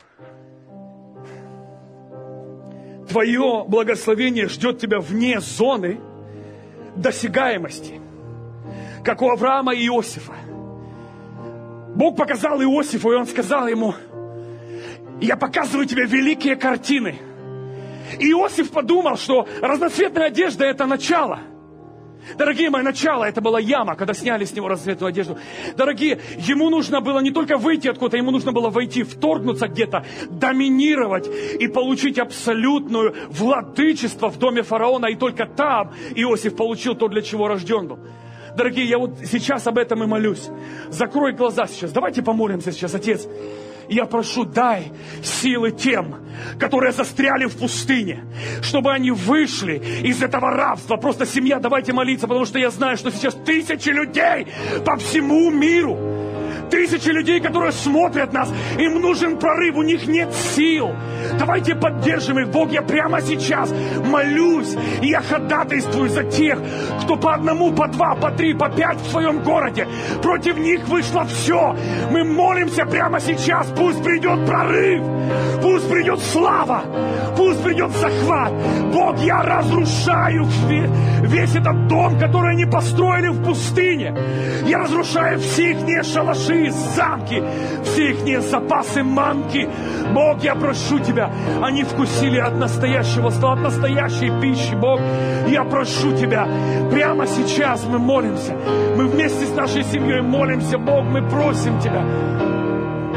Твое благословение ждет тебя вне зоны досягаемости. Как у Авраама и Иосифа. Бог показал Иосифу, и он сказал ему, я показываю тебе великие картины. И Иосиф подумал, что разноцветная одежда – это начало. Дорогие мои, начало – это была яма, когда сняли с него разноцветную одежду. Дорогие, ему нужно было не только выйти откуда-то, ему нужно было войти, вторгнуться где-то, доминировать и получить абсолютное владычество в доме фараона. И только там Иосиф получил то, для чего рожден был. Дорогие, я вот сейчас об этом и молюсь. Закрой глаза сейчас. Давайте помолимся сейчас, Отец. Я прошу, дай силы тем, которые застряли в пустыне, чтобы они вышли из этого рабства. Просто, семья, давайте молиться, потому что я знаю, что сейчас тысячи людей по всему миру, тысячи людей, которые смотрят нас, им нужен прорыв, у них нет сил. Давайте поддержим их. Бог, я прямо сейчас молюсь, и я ходатайствую за тех, кто по одному, по два, по три, по пять в своем городе. Против них вышло все. Мы молимся прямо сейчас. Пусть придет прорыв, пусть придет слава, пусть придет захват. Бог, я разрушаю весь этот дом, который они построили в пустыне. Я разрушаю все их шалаши, замки, все их запасы манки. Бог, я прошу Тебя, они вкусили от настоящего стола, от настоящей пищи. Бог, я прошу Тебя, прямо сейчас мы молимся. Мы вместе с нашей семьей молимся. Бог, мы просим Тебя.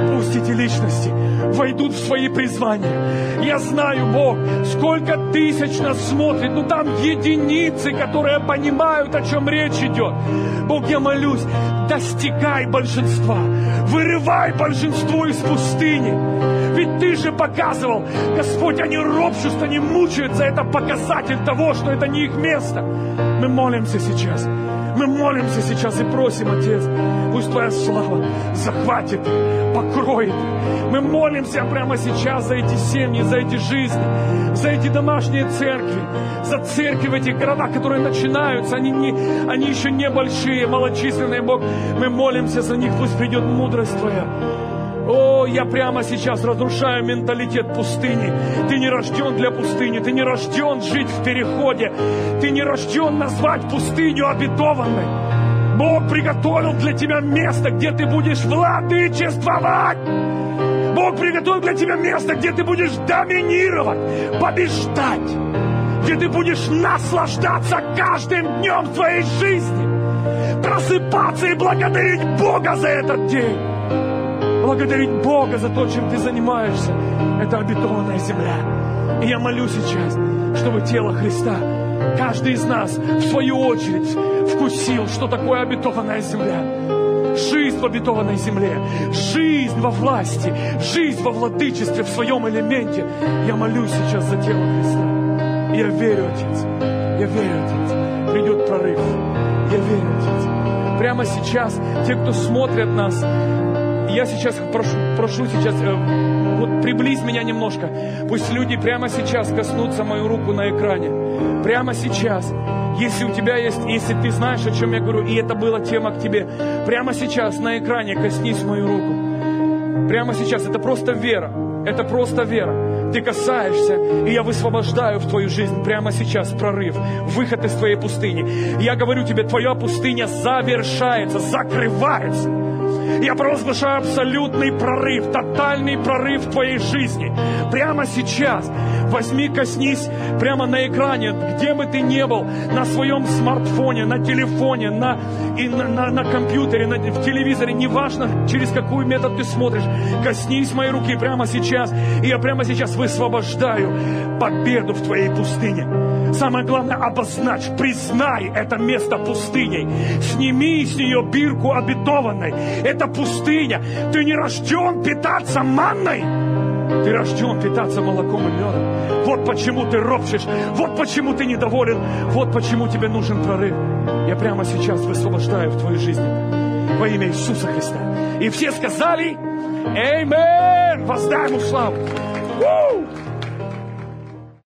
пусть эти личности войдут в свои призвания. Я знаю, Бог, сколько тысяч нас смотрит, но там единицы, которые понимают, о чем речь идет. Бог, я молюсь, достигай большинства, вырывай большинство из пустыни. Ведь Ты же показывал, Господь, они ропщут, они мучаются, это показатель того, что это не их место. Мы молимся сейчас. Мы молимся сейчас и просим, Отец, пусть Твоя слава захватит, покроет. Мы молимся прямо сейчас за эти семьи, за эти жизни, за эти домашние церкви, за церкви в этих городах, которые начинаются. Они, не, они еще не большие, малочисленные, Бог. Мы молимся за них, пусть придет мудрость Твоя. О, я прямо сейчас разрушаю менталитет пустыни. Ты не рожден для пустыни, ты не рожден жить в переходе, ты не рожден назвать пустыню обетованной. Бог приготовил для тебя место, где ты будешь владычествовать. Бог приготовил для тебя место, где ты будешь доминировать, побеждать, где ты будешь наслаждаться каждым днем твоей жизни, просыпаться и благодарить Бога за этот день. Благодарить Бога за то, чем ты занимаешься. Это обетованная земля. И я молюсь сейчас, чтобы тело Христа, каждый из нас, в свою очередь, вкусил, что такое обетованная земля. Жизнь в обетованной земле, жизнь во власти, жизнь во владычестве в своем элементе. Я молюсь сейчас за тело Христа. И я верю, Отец, я верю, Отец, придет прорыв. Я верю, Отец. Прямо сейчас те, кто смотрят нас, я сейчас прошу, прошу сейчас, э, вот приблизь меня немножко. Пусть люди прямо сейчас коснутся мою руку на экране. Прямо сейчас. Если у тебя есть, если ты знаешь, о чем я говорю, и это была тема к тебе, прямо сейчас на экране коснись мою руку. Прямо сейчас. Это просто вера. Это просто вера. Ты касаешься, и я высвобождаю в твою жизнь прямо сейчас прорыв, выход из твоей пустыни. Я говорю тебе, твоя пустыня завершается, закрывается. Я провозглашаю абсолютный прорыв, тотальный прорыв в твоей жизни. Прямо сейчас возьми, коснись прямо на экране, где бы ты ни был, на своем смартфоне, на телефоне, на, и на, на, на компьютере, на, в телевизоре, неважно, через какой метод ты смотришь. Коснись моей руки прямо сейчас, и я прямо сейчас высвобождаю победу в твоей пустыне. Самое главное, обозначь, признай это место пустыней. Сними с нее бирку обетованной. Это пустыня. Ты не рожден питаться манной. Ты рожден питаться молоком и медом. Вот почему ты ропщешь. Вот почему ты недоволен. Вот почему тебе нужен прорыв. Я прямо сейчас высвобождаю в твою жизнь во имя Иисуса Христа. И все сказали: Аминь. Воздай ему славу.